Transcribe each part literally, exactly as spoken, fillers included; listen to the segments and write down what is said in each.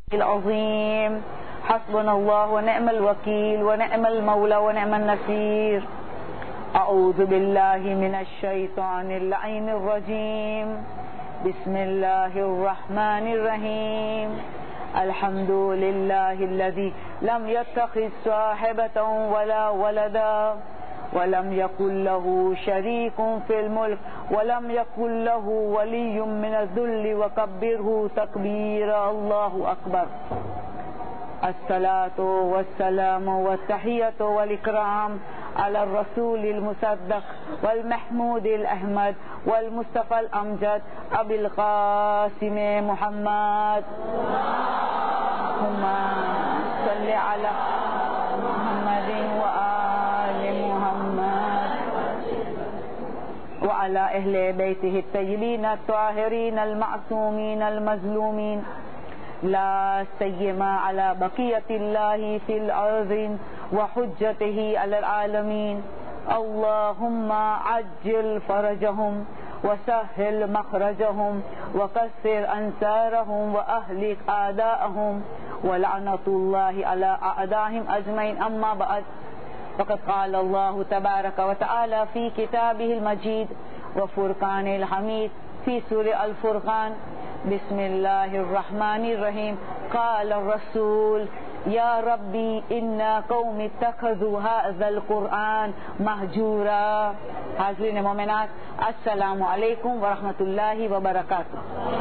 العظيم حسبنا الله ونعم الوكيل ونعم المولى ونعم النصير. أعوذ بالله من الشيطان اللعين الرجيم. بسم الله الرحمن الرحيم. الحمد لله الذي لم يتخذ صاحبة ولا ولدا ولم يكن له شريك في الملك ولم يكن له ولي من الذل وكبره تكبيرا. الله أكبر. الصلاة والسلام والتحية والإكرام على الرسول المصدق والمحمود الأحمد والمصطفى الأمجد أبي القاسم محمد. اللهم صل على محمد وآل محمد وعلى أهل بيته الطيبين الطاهرين المعصومين المظلومين، لا سيما على بقية الله في الأرض وحجته على العالمين. اللهم عجل فرجهم وسهل مخرجهم وكسر أنصارهم وأهلك أعداءهم ولعنة الله على أعدائهم أجمعين. أما بعد، فقد قال الله تبارك وتعالى في كتابه المجيد وفرقان الحميد في سورة الفرقان: بسم الله الرحمن الرحيم. قال الرسول: یا ربی ان قوم اتخذوا هذا القرآن مہجورا. حاضرین مومنات، السلام علیکم ورحمۃ اللہ وبرکاتہ.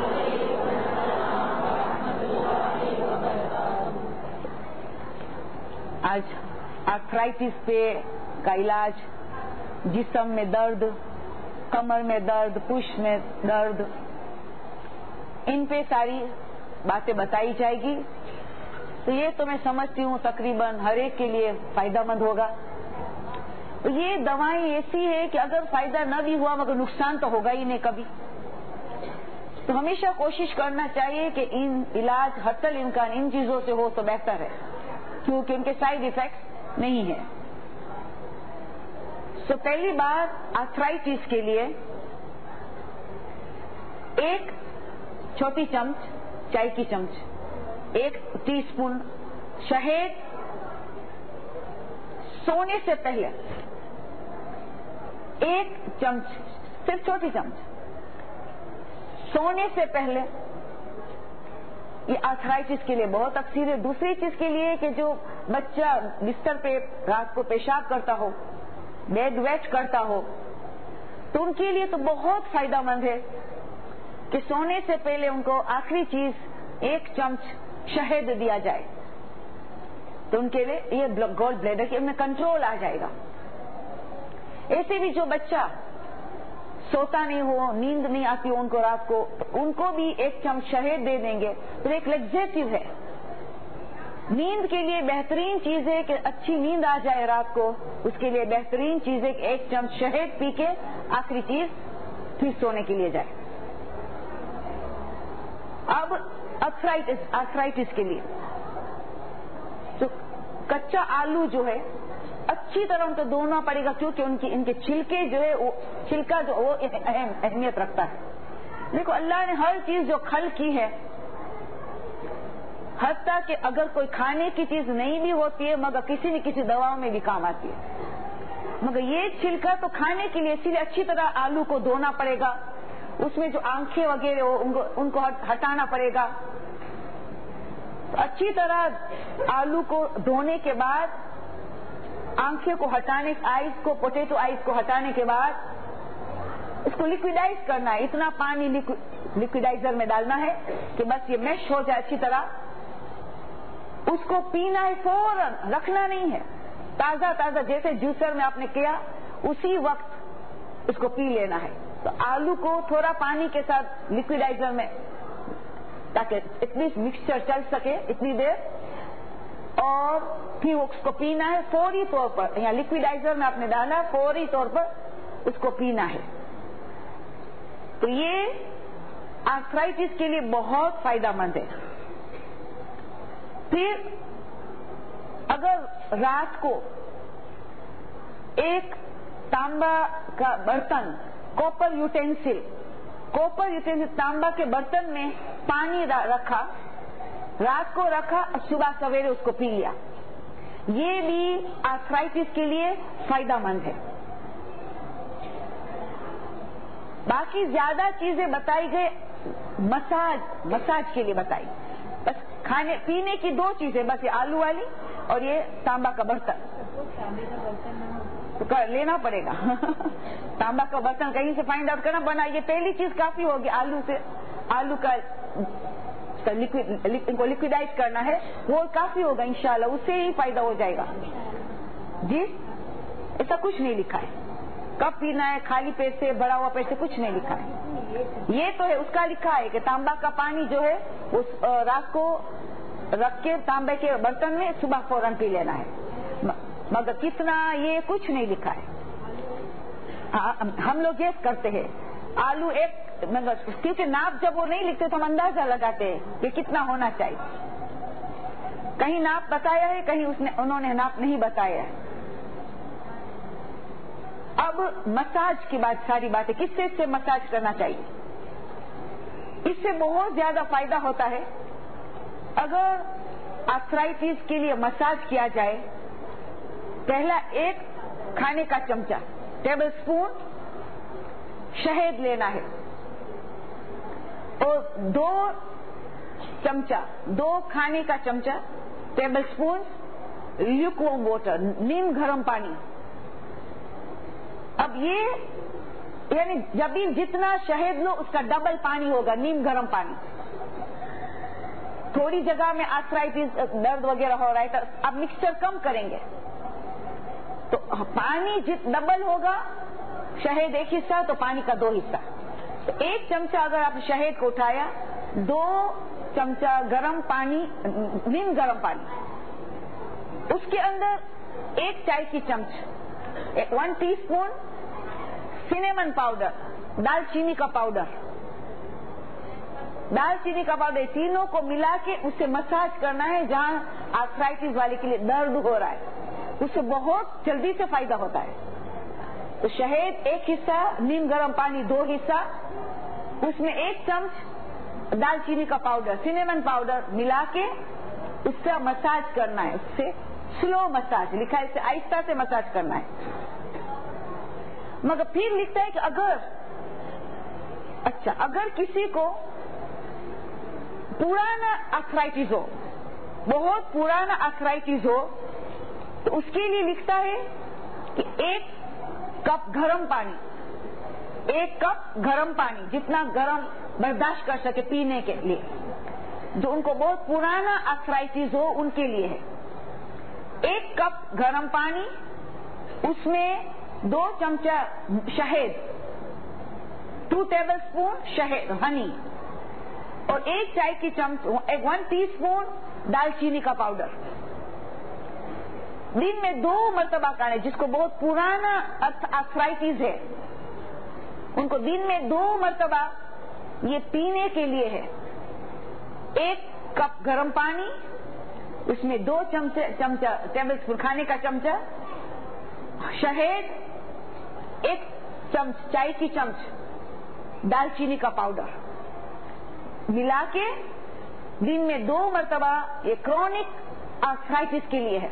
آج آرتھرائٹس پہ کا علاج، جسم میں درد، کمر میں درد، پشت میں درد، ان پہ ساری باتیں بتائی جائے گی. تو یہ تو میں سمجھتی ہوں تقریباً ہر ایک کے لیے فائدہ مند ہوگا. یہ دوائیں ایسی ہے کہ اگر فائدہ نہ بھی ہوا مگر نقصان تو ہوگا ہی نہیں کبھی. تو ہمیشہ کوشش کرنا چاہیے کہ ان علاج حتی الامکان ان چیزوں سے ہو تو بہتر ہے، کیونکہ ان کے سائیڈ ایفیکٹس نہیں ہیں. تو پہلی بات، آرتھرائٹس کے لیے ایک چھوٹی چمچ چائے کی چمچ، ایک ٹی اسپون شہد سونے سے پہلے، ایک چمچ، صرف چھوٹی چمچ سونے سے پہلے. یہ آرتھرائٹس کے لیے بہت اکثر ہے. دوسری چیز کے لیے کہ جو بچہ بستر پہ رات کو پیشاب کرتا ہو، بیڈ ویٹ کرتا ہو، تو ان کے لیے تو بہت فائدہ مند ہے کہ سونے سے پہلے ان کو آخری چیز ایک چمچ شہد دیا جائے. تو ان کے لیے یہ گول بلیڈر کے میں کنٹرول آ جائے گا. ایسے بھی جو بچہ سوتا نہیں ہو، نیند نہیں آتی ہو ان کو رات کو، ان کو بھی ایک چمچ شہد دے دیں گے تو ایک لیگزیٹو ہے. نیند کے لیے بہترین چیز ہے کہ اچھی نیند آ جائے رات کو، اس کے لیے بہترین چیز ہے کہ ایک چمچ شہد پی کے آخری چیز پھر سونے کے لیے جائے. اب آرتھرائٹس آرتھرائٹس کے لیے تو کچا آلو جو ہے اچھی طرح ان کو دھونا پڑے گا، کیونکہ ان کی ان کے چھلکے جو ہے وہ چھلکا جو وہ اہم اہمیت رکھتا ہے. دیکھو اللہ نے ہر چیز جو کھل کی ہے، حتیٰ کہ اگر کوئی کھانے کی چیز نہیں بھی ہوتی ہے مگر کسی نہ کسی دواؤں میں بھی کام آتی ہے، مگر یہ چھلکا تو کھانے کے لیے، اسی لیے اچھی طرح آلو کو دھونا پڑے گا. اس میں جو آنکھیں وغیرہ ہو ان کو ان کو ہٹانا پڑے گا. تو اچھی طرح آلو کو دھونے کے بعد آنکھیں کو ہٹانے، آئیز کو، پوٹیٹو آئیز کو ہٹانے کے بعد اس کو لیکویڈائز کرنا ہے. اتنا پانی لیکویڈائزر میں ڈالنا ہے کہ بس یہ میش ہو جائے اچھی طرح. اس کو پینا ہے فوراً، رکھنا نہیں ہے. تازہ تازہ جیسے جوسر میں آپ نے کیا اسی وقت اس کو پی لینا ہے. تو آلو کو تھوڑا پانی کے ساتھ لیکویڈائزر میں، تاکہ اتنی مکسچر چل سکے اتنی دیر، اور پھر اس کو پینا ہے فوری طور پر. یا لیکویڈائزر میں آپ نے ڈالا، فوری طور پر اس کو پینا ہے. تو یہ آرتھرائٹس کے لیے بہت فائدہ مند ہے. پھر اگر رات کو ایک تانبا کا برتن، کوپر یوٹینسل کوپر یوٹینسل تانبا کے برتن میں پانی رکھا رات کو رکھا اور صبح سویرے اس کو پی لیا، یہ بھی آرتھرائٹس کے لیے فائدہ مند ہے۔ باقی زیادہ چیزیں بتائی گئی مساج مساج کے لیے بتائی، بس کھانے پینے کی دو چیزیں بس، یہ آلو والی اور یہ تانبا کا برتن تو لینا پڑے گا تانبا کا برتن کہیں سے فائنڈ آؤٹ کرنا بنا، یہ پہلی چیز کافی ہوگی، آلو سے آلو کا ان کو لکویڈائز کرنا ہے، وہ کافی ہوگا انشاءاللہ، اس سے ہی فائدہ ہو جائے گا۔ جی ایسا کچھ نہیں لکھا ہے، کب پینا ہے، خالی پیٹ سے، بڑا ہوا پیٹ سے، کچھ نہیں لکھا ہے۔ یہ تو ہے اس کا لکھا ہے کہ تانبا کا پانی جو ہے اس رات کو رکھ کے تانبے کے برتن میں صبح فوراً پی لینا ہے، مگر کتنا یہ کچھ نہیں لکھا ہے۔ ہم لوگ یہ کرتے ہیں آلو ایک، مگر کیونکہ ناپ جب وہ نہیں لکھتے تو ہم اندازہ لگاتے ہیں کہ کتنا ہونا چاہیے، کہیں ناپ بتایا ہے، کہیں اس نے انہوں نے ناپ نہیں بتایا ہے۔ اب مساج کی بات، ساری باتیں کس سے سے مساج کرنا چاہیے، اس سے بہت زیادہ فائدہ ہوتا ہے۔ اگر آرتھرائٹس کے لیے مساج کیا جائے، پہلا ایک کھانے کا چمچہ ٹیبل سپون شہد لینا ہے، اور دو چمچہ دو کھانے کا چمچہ ٹیبل سپون لیکوم واٹر، نیم گرم پانی۔ اب یہ یعنی جب بھی جتنا شہد لو اس کا ڈبل پانی ہوگا، نیم گرم پانی۔ تھوڑی جگہ میں آرتھرائٹس درد وغیرہ ہو رہا ہے تو اب مکسچر کم کریں گے تو پانی جت ڈبل ہوگا، شہد ایک حصہ تو پانی کا دو حصہ، تو ایک چمچہ اگر آپ شہد کو اٹھایا، دو چمچہ گرم پانی، نیم گرم پانی، اس کے اندر ایک چائے کی چمچ، one teaspoon cinnamon powder, دال چینی کا پاؤڈر، دال چینی کا پاؤڈر، تینوں کو ملا کے اس سے مساج کرنا ہے جہاں آرتھرائٹس والے کے لیے درد ہو رہا ہے، اس سے بہت جلدی سے فائدہ ہوتا ہے۔ تو شہد ایک حصہ، نیم گرم پانی دو حصہ، اس میں ایک چمچ دال چینی کا پاؤڈر، سینیمن پاؤڈر ملا کے اس سے مساج کرنا ہے، اس سے سلو مساج لکھا ہے، اس سے آہستہ سے مساج کرنا ہے۔ مگر پھر لکھتا ہے کہ اگر اچھا اگر کسی کو پرانا آرتھرائٹس ہو، بہت پرانا آرتھرائٹس ہو، تو اس کے لیے لکھتا ہے کہ ایک کپ گرم پانی، ایک کپ گرم پانی، جتنا گرم برداشت کر سکے پینے کے لیے، جو ان کو بہت پرانا آرتھرائٹس ہو ان کے لیے ہے، ایک کپ گرم پانی، اس میں دو چمچہ شہد، ٹو ٹیبل اسپون شہد ہنی، اور ایک چائے کی چمچ، ون ٹی اسپون دال چینی کا پاؤڈر، دن میں دو مرتبہ کھانا ہے۔ جس کو بہت پرانا آرتھرائٹس ہے ان کو دن میں دو مرتبہ یہ پینے کے لیے ہے، ایک کپ گرم پانی، اس میں دو چمچے چمچہ ٹیبل اسپون کھانے کا چمچہ شہد، ایک چمچ چائے کی چمچ دال چینی کا پاؤڈر ملا کے دن میں دو مرتبہ، یہ کرونک آرتھرائٹس کے لیے ہے۔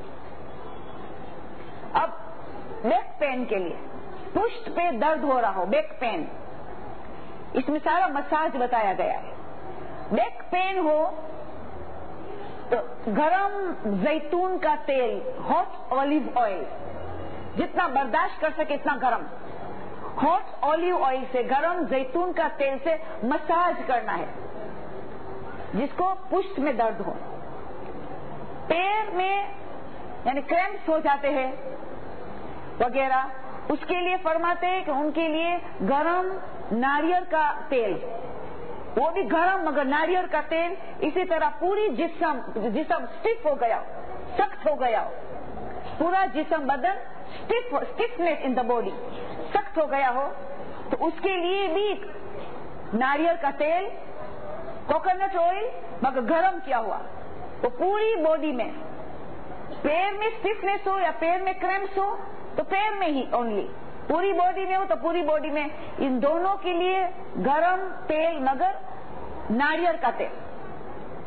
اب بیک پین کے لیے، پشت پہ درد ہو رہا ہو، بیک پین، اس میں سارا مساج بتایا گیا ہے۔ بیک پین ہو تو گرم زیتون کا تیل، ہاٹ اولیو آئل، جتنا برداشت کر سکے اتنا گرم، ہاٹ اولیو آئل سے، گرم زیتون کا تیل سے مساج کرنا ہے جس کو پشت میں درد ہو۔ پیر میں یعنی کریمپس ہو جاتے ہیں وغیرہ، اس کے لیے فرماتے ہیں کہ ان کے لیے گرم ناریل کا تیل، وہ بھی گرم مگر ناریل کا تیل، اسی طرح پوری جسم جسم سٹف ہو گیا ہو، سخت ہو گیا ہو، پورا جسم بدن سٹف سٹفنس ان دا باڈی، سخت ہو گیا ہو، تو اس کے لیے بھی ناریل کا تیل، کوکونٹ آئل مگر گرم کیا ہوا، وہ پوری باڈی میں، پیر میں سٹفنس ہو یا پیر میں کریمپس ہو تو پیر میں ہی اونلی، پوری باڈی میں ہو تو پوری باڈی میں، ان دونوں کے لیے گرم تیل مگر ناریل کا تیل،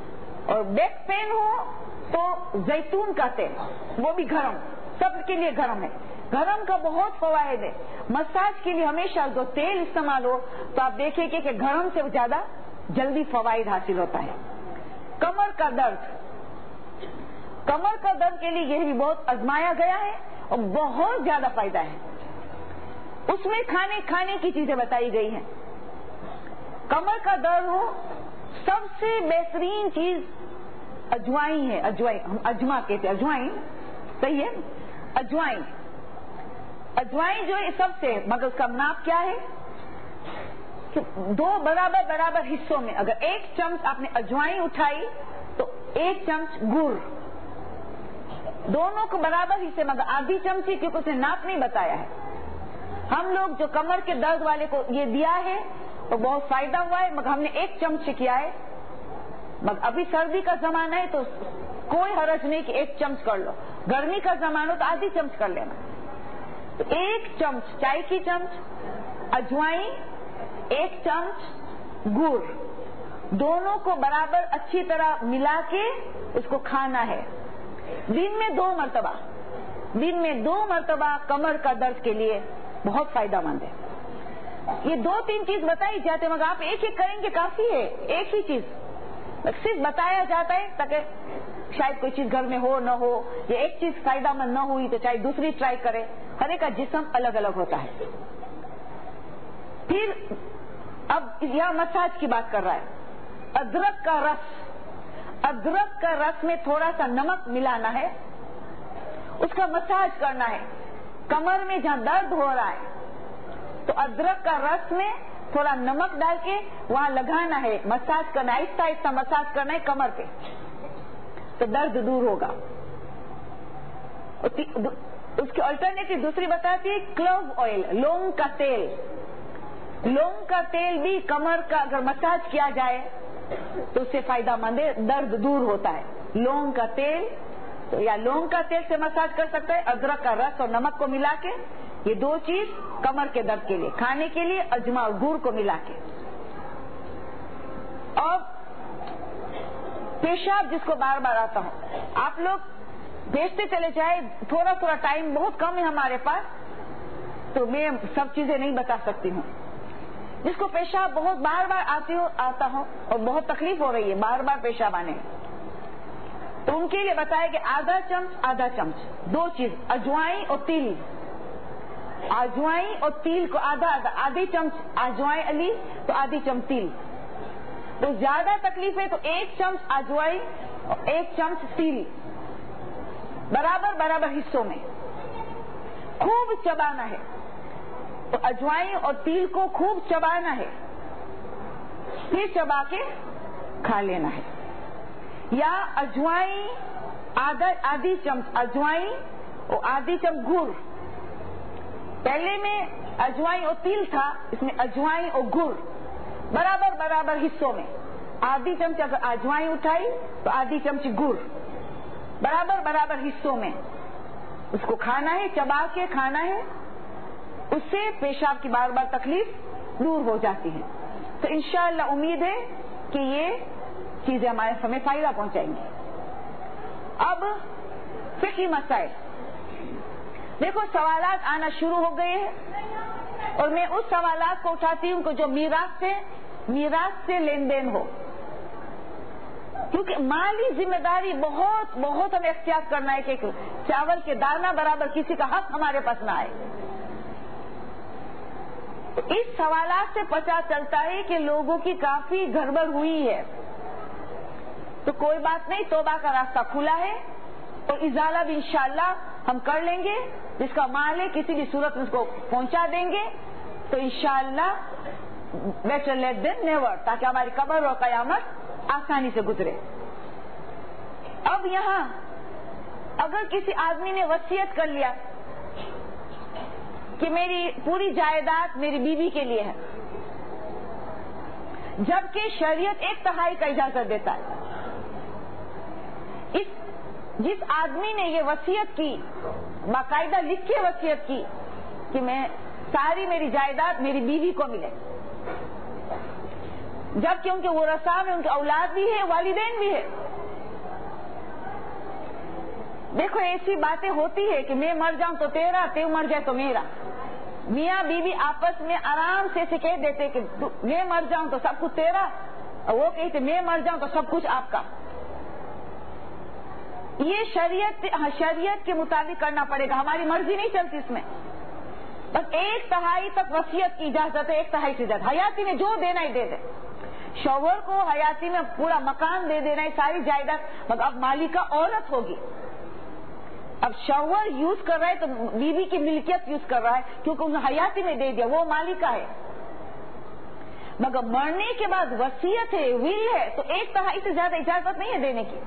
اور بیک پین ہو تو زیتون کا تیل، وہ بھی گرم، سب کے لیے گرم ہے، گرم کا بہت فوائد ہے۔ مساج کے لیے ہمیشہ جو تیل استعمال ہو تو آپ دیکھیں کہ گرم سے زیادہ جلدی فوائد حاصل ہوتا ہے۔ کمر کا درد، کمر کا درد کے لیے یہ بھی بہت آزمایا گیا ہے اور بہت زیادہ فائدہ ہے۔ اس میں کھانے کھانے کی چیزیں بتائی گئی ہیں۔ کمر کا درد ہو سب سے بہترین چیز اجوائن ہے، اجوائن ہم اجما کہتے ہیں، اجوائن صحیح ہے، اجوائن اجوائن جو ہے سب سے، مگر اس کا ناپ کیا ہے کہ دو برابر برابر حصوں میں، اگر ایک چمچ آپ نے اجوائن اٹھائی تو ایک چمچ گڑ، دونوں کو برابر حصے، مگر آدھی چمچی، کیونکہ اس نے ناپ نہیں بتایا ہے۔ ہم لوگ جو کمر کے درد والے کو یہ دیا ہے تو بہت فائدہ ہوا ہے، مگر ہم نے ایک چمچ کیا ہے، مگر ابھی سردی کا زمانہ ہے تو کوئی حرج نہیں کہ ایک چمچ کر لو، گرمی کا زمانہ تو آدھی چمچ کر لینا۔ تو ایک چمچ چائے کی چمچ اجوائن، ایک چمچ گڑ، دونوں کو برابر اچھی طرح ملا کے اس کو کھانا ہے، دن میں دو مرتبہ، دن میں دو مرتبہ کمر کا درد کے لیے بہت فائدہ مند ہے۔ یہ دو تین چیز بتائی جاتے ہیں، مگر آپ ایک ایک کریں گے کافی ہے، ایک ہی چیز صرف بتایا جاتا ہے تاکہ شاید کوئی چیز گھر میں ہو نہ ہو، یا ایک چیز فائدہ مند نہ ہوئی تو چاہے دوسری ٹرائی کرے، ہر ایک کا جسم الگ الگ ہوتا ہے۔ پھر اب یہاں مساج کی بات کر رہا ہے، ادرک کا رس، ادرک کا رس میں تھوڑا سا نمک ملانا ہے، اس کا مساج کرنا ہے، کمر میں جہاں درد ہو رہا ہے تو ادرک کا رس میں تھوڑا نمک ڈال کے وہاں لگانا ہے، مساج کرنا ہے، آہستہ آہستہ مساج کرنا ہے کمر پہ، تو درد دور ہوگا۔ اس کی الٹرنیٹو دوسری بتاتی ہے کلو آئل، لونگ کا تیل، لونگ کا تیل بھی کمر کا اگر مساج کیا جائے تو اس سے فائدہ مند ہے، درد دور ہوتا ہے۔ لونگ کا تیل تو یا لونگ کا تیل سے مساج کر سکتا ہے، ادرک کا رس اور نمک کو ملا کے، یہ دو چیز کمر کے درد کے لیے، کھانے کے لیے اجما اور گڑ کو ملا کے۔ اور پیشاب جس کو بار بار آتا ہوں، آپ لوگ بھیجتے چلے جائے، تھوڑا تھوڑا ٹائم بہت کم ہے ہمارے پاس تو میں سب چیزیں نہیں بتا سکتی ہوں۔ جس کو پیشاب بہت بار بار آتی ہو آتا ہو اور بہت تکلیف ہو رہی ہے بار بار پیشاب آنے، تو ان کے لیے بتایا کہ آدھا چمچ آدھا چمچ دو چیز، اجوائن اور تیل، اجوائن اور تیل کو آدھا آدھا، آدھی چمچ اجوائن علی تو آدھی چمچ تیل، تو زیادہ تکلیف ہے تو ایک چمچ اجوائن اور ایک چمچ تیل برابر برابر حصوں میں خوب چبانا ہے، تو اجوائن اور تیل کو خوب چبانا ہے، پھر چبا کے کھا لینا ہے۔ یا اجوائن آدھا آدھی چمچ اجوائن اور آدھی چمچ گڑ، پہلے میں اجوائن اور تیل تھا، اس میں اجوائن اور گڑ برابر برابر حصوں میں، آدھی چمچ اگر اجوائن اٹھائی تو آدھی چمچ گڑ برابر برابر حصوں میں اس کو کھانا ہے، چبا کے کھانا ہے، اس سے پیشاب کی بار بار تکلیف دور ہو جاتی ہے۔ تو انشاءاللہ امید ہے کہ یہ چیزیں ہمارے ہمیں فائدہ پہنچائیں گی۔ اب فقہی مسائل، دیکھو سوالات آنا شروع ہو گئے ہیں اور میں اس سوالات کو اٹھاتی ہوں کہ جو میراث سے میراث سے لین دین ہو، کیونکہ مالی ذمہ داری بہت بہت ہمیں احتیاط کرنا ہے کہ چاول کے دانہ برابر کسی کا حق ہمارے پاس نہ آئے۔ اس سوالات سے پتہ چلتا ہے کہ لوگوں کی کافی گڑبڑ ہوئی ہے، تو کوئی بات نہیں، توبہ کا راستہ کھلا ہے اور ازالہ بھی انشاءاللہ ہم کر لیں گے، جس کا مال ہے کسی بھی صورت میں اس کو پہنچا دیں گے، تو انشاءاللہ بیٹر لیٹ دین نیور، تاکہ ہماری قبر اور قیامت آسانی سے گزرے۔ اب یہاں اگر کسی آدمی نے وصیت کر لیا کہ میری پوری جائیداد میری بیوی کے لیے ہے، جبکہ شریعت ایک تہائی کا اجازت دیتا ہے، اس جس آدمی نے یہ وصیت کی، باقاعدہ لکھ کے وصیت کی کہ میں ساری میری جائیداد میری بیوی کو ملے، جبکہ ان کے ورثاء میں ان کے اولاد بھی ہے، والدین بھی ہے، دیکھو ایسی باتیں ہوتی ہے کہ میں مر جاؤں تو تیرا، تو مر جائے تو میرا. میاں بیوی آپس میں آرام سے سے کہہ دیتے کہ میں مر جاؤں تو سب کچھ تیرا، اور وہ کہتے میں مر جاؤں تو سب کچھ آپ کا. یہ شریعت شریعت کے مطابق کرنا پڑے گا، ہماری مرضی نہیں چلتی اس میں. بس ایک تہائی تک وصیت کی اجازت ہے، ایک تہائی سے زیادہ. حیاتی میں جو دینا ہی دے دے. شوہر کو حیاتی میں پورا مکان دے دینا ہے، ساری جائیداد، مگر اب مالکہ عورت ہوگی. اب شوہر یوز کر رہا ہے تو بیوی کی ملکیت یوز کر رہا ہے، کیونکہ انہوں نے حیاتی میں دے دیا، وہ مالکہ ہے. مگر مرنے کے بعد وصیت ہے، ول ہے، تو ایک تہائی سے زیادہ اجازت نہیں ہے دینے کی.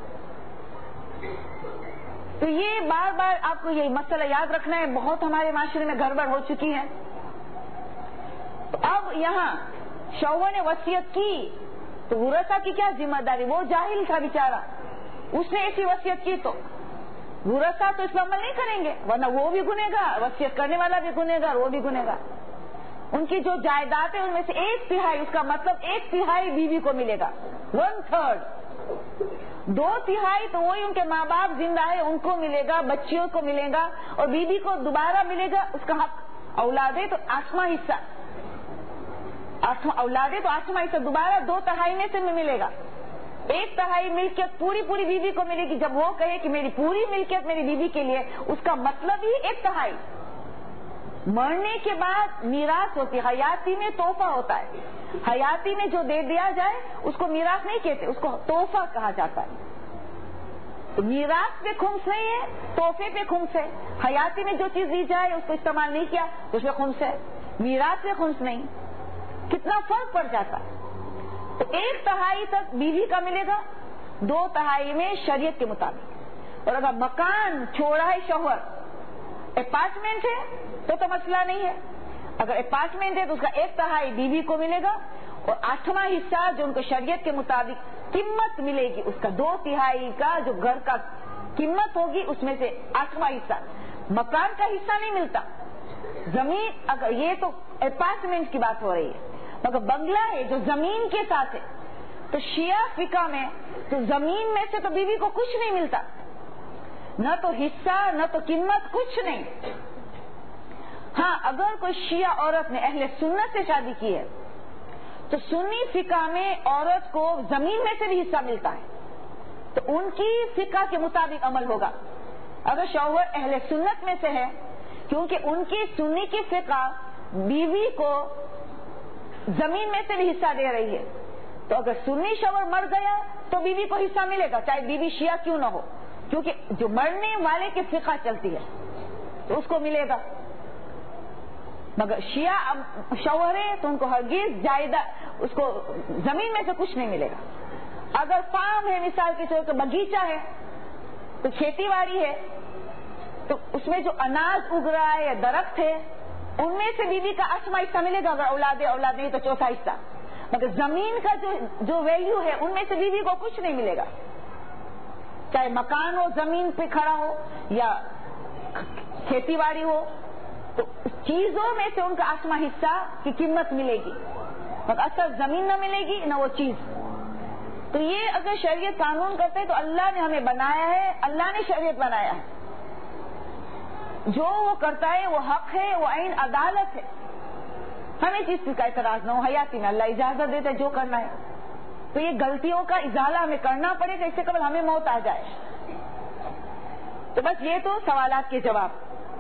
تو یہ بار بار آپ کو یہ مسئلہ یاد رکھنا ہے، بہت ہمارے معاشرے میں گڑبڑ ہو چکی ہے. تو اب یہاں شوہر نے وصیت کی تو ورثہ کی کیا ذمہ داری؟ وہ جاہل تھا بیچارہ، اس نے ایسی وصیت کی تو ورثہ تو اس پر عمل نہیں کریں گے، ورنہ وہ بھی گنہگار، وصیت کرنے والا بھی گنہگار، وہ بھی گنہگار. ان کی جو جائیداد ہے ان میں سے ایک تہائی، اس کا مطلب ایک تہائی بیوی کو ملے گا، ون تھرڈ. دو تہائی تو وہی ان کے ماں باپ زندہ ہے ان کو ملے گا، بچیوں کو ملے گا، اور بیوی کو دوبارہ ملے گا اس کا حق. اولادیں تو آٹھواں حصہ، اولادیں تو آٹھواں حصہ دوبارہ دو تہائی میں سے ملے گا. ایک تہائی ملکیت پوری پوری بیوی کو ملے گی. جب وہ کہے کہ میری پوری ملکیت میری بیوی کے لیے، اس کا مطلب ہی ایک تہائی. مرنے کے بعد میراث ہوتی ہے، حیاتی میں تحفہ ہوتا ہے. حیاتی میں جو دے دیا جائے اس کو میراث نہیں کہتے، اس کو تحفہ کہا جاتا ہے. میراث پہ خمس نہیں ہے، تحفے پہ خمس ہے. حیاتی میں جو چیز دی جائے اس کو استعمال نہیں کیا تو اس پہ خمس ہے، میراث پہ خمس نہیں. کتنا فرق پڑ جاتا ہے. تو ایک تہائی تک بیوی کا ملے گا، دو تہائی میں شریعت کے مطابق. اور اگر مکان چھوڑا ہے شوہر، اپارٹمنٹ ہے تو تو مسئلہ نہیں ہے. اگر اپارٹمنٹ ہے تو اس کا ایک تہائی بیوی کو ملے گا، اور آٹھواں حصہ جو ان کو شریعت کے مطابق قیمت ملے گی، اس کا دو تہائی کا جو گھر کا قیمت ہوگی اس میں سے آٹھواں حصہ. مکان کا حصہ نہیں ملتا. زمین، اگر یہ تو اپارٹمنٹ کی بات ہو رہی ہے، مگر بنگلہ ہے جو زمین کے ساتھ ہے، تو شیعہ فقہ میں تو زمین میں سے تو بیوی کو کچھ نہیں ملتا، نہ تو حصہ نہ تو قیمت، کچھ نہیں. ہاں اگر کوئی شیعہ عورت نے اہل سنت سے شادی کی ہے تو سنی فقہ میں عورت کو زمین میں سے بھی حصہ ملتا ہے، تو ان کی فقہ کے مطابق عمل ہوگا. اگر شوہر اہل سنت میں سے ہے، کیونکہ ان کی سنی کی فقہ بیوی کو زمین میں سے بھی حصہ دے رہی ہے، تو اگر سنی شوہر مر گیا تو بیوی کو حصہ ملے گا، چاہے بیوی شیعہ کیوں نہ ہو، کیونکہ جو مرنے والے کی فقہ چلتی ہے تو اس کو ملے گا. مگر شیعہ شوہر ہے تو ان کو ہرگز جائیداد، اس کو زمین میں سے کچھ نہیں ملے گا. اگر فارم ہے، مثال کے طور پر بغیچہ ہے، تو کھیتی باڑی ہے، تو اس میں جو اناج اگ رہا ہے یا درخت ہے ان میں سے بیوی کا آٹھواں حصہ ملے گا. اگر اولاد ہے، اولاد نہیں تو چوتھا حصہ. مگر زمین کا جو جو ویلیو ہے ان میں سے بیوی کو کچھ نہیں ملے گا، چاہے مکان ہو زمین پہ کھڑا ہو یا کھیتی باڑی ہو، تو چیزوں میں سے ان کا آٹھواں حصہ کی قیمت ملے گی، مگر اصل زمین نہ ملے گی نہ وہ چیز. تو یہ اگر شریعت قانون کرتے ہے تو اللہ نے ہمیں بنایا ہے، اللہ نے شریعت بنایا ہے، جو وہ کرتا ہے وہ حق ہے، وہ عین عدالت ہے. ہمیں چیز کا اعتراض نہ ہو، حیاتی میں اللہ اجازت دیتا ہے جو کرنا ہے. تو یہ غلطیوں کا ازالہ ہمیں کرنا پڑے گا، اس سے قبل ہمیں موت آ جائے. تو بس یہ تو سوالات کے جواب،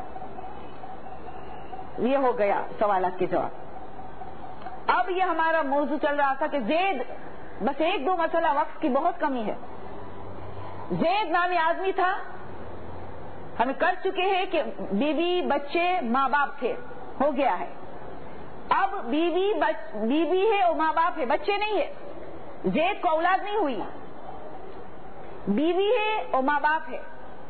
یہ ہو گیا سوالات کے جواب. اب یہ ہمارا موضوع چل رہا تھا کہ زید، بس ایک دو مسئلہ، وقت کی بہت کمی ہے. زید نامی آدمی تھا، ہمیں کر چکے ہیں کہ بیوی بچے ماں باپ تھے، ہو گیا ہے. اب بیوی بیوی ہے اور ماں باپ ہے، بچے نہیں ہے. زید کو اولاد نہیں ہوئی، بیوی ہے اور ماں باپ ہے.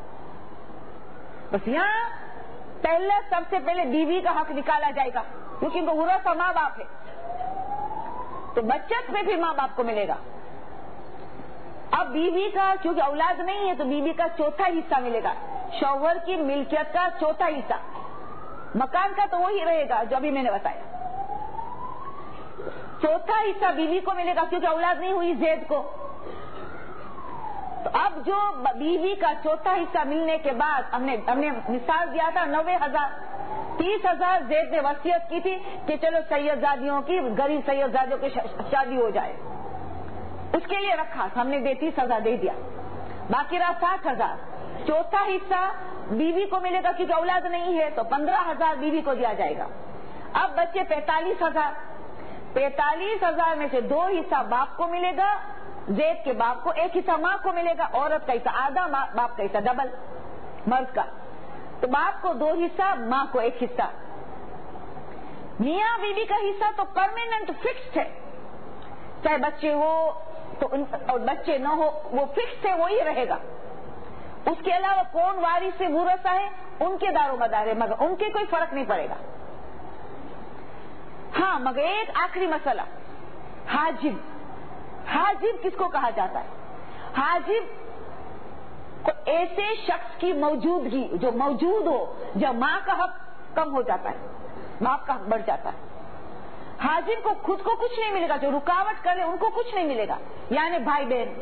بس یہاں پہلا سب سے پہلے بیوی کا حق نکالا جائے گا، کیونکہ ان کو ورثہ ماں باپ ہے، تو بچت میں بھی ماں باپ کو ملے گا. اب بیوی کا کیونکہ اولاد نہیں ہے تو بیوی کا چوتھا حصہ ملے گا، شوہر کی ملکیت کا چوتھا حصہ. مکان کا تو وہی رہے گا جو ابھی میں نے بتایا. چوتھا حصہ بیوی کو ملے گا کیونکہ اولاد نہیں ہوئی زید کو. تو اب جو بیوی کا چوتھا حصہ ملنے کے بعد ہم نے ہم نے مثال دیا تھا نوے ہزار تیس ہزار زید نے وصیت کی تھی کہ چلو سیدزادیوں کی غریب سیدزادیوں کی شادی ہو جائے، اس کے لیے رکھا، ہم نے دے تیس ہزار دے دیا، باقی رہا ساٹھ ہزار چوتھا حصہ بیوی کو ملے گا کیونکہ اولاد نہیں ہے تو پندرہ ہزار بیوی کو دیا جائے گا۔ اب بچے پینتالیس ہزار پینتالیس ہزار میں سے دو حصہ باپ کو ملے گا، زید کے باپ کو، ایک حصہ ماں کو ملے گا، عورت کا حصہ آدھا، باپ کا حصہ ڈبل مرد کا، تو باپ کو دو حصہ، ماں کو ایک حصہ۔ میاں بیوی کا حصہ تو پرماننٹ فکسڈ ہے، چاہے بچے ہو تو اور بچے نہ ہو وہ فکس ہے، وہی رہے گا۔ اس کے علاوہ کون وارث سے ورثہ ہے ان کے دار و مدار ہے، مگر ان کے کوئی فرق نہیں پڑے گا۔ ہاں مگر ایک آخری مسئلہ، حاجب۔ حاجب کس کو کہا جاتا ہے؟ حاجب کو ایسے شخص کی موجودگی جو موجود ہو جب ماں کا حق کم ہو جاتا ہے، باپ کا حق بڑھ جاتا ہے۔ حاجب کو خود کو کچھ نہیں ملے گا، جو رکاوٹ کرے ان کو کچھ نہیں ملے گا، یعنی بھائی بہن۔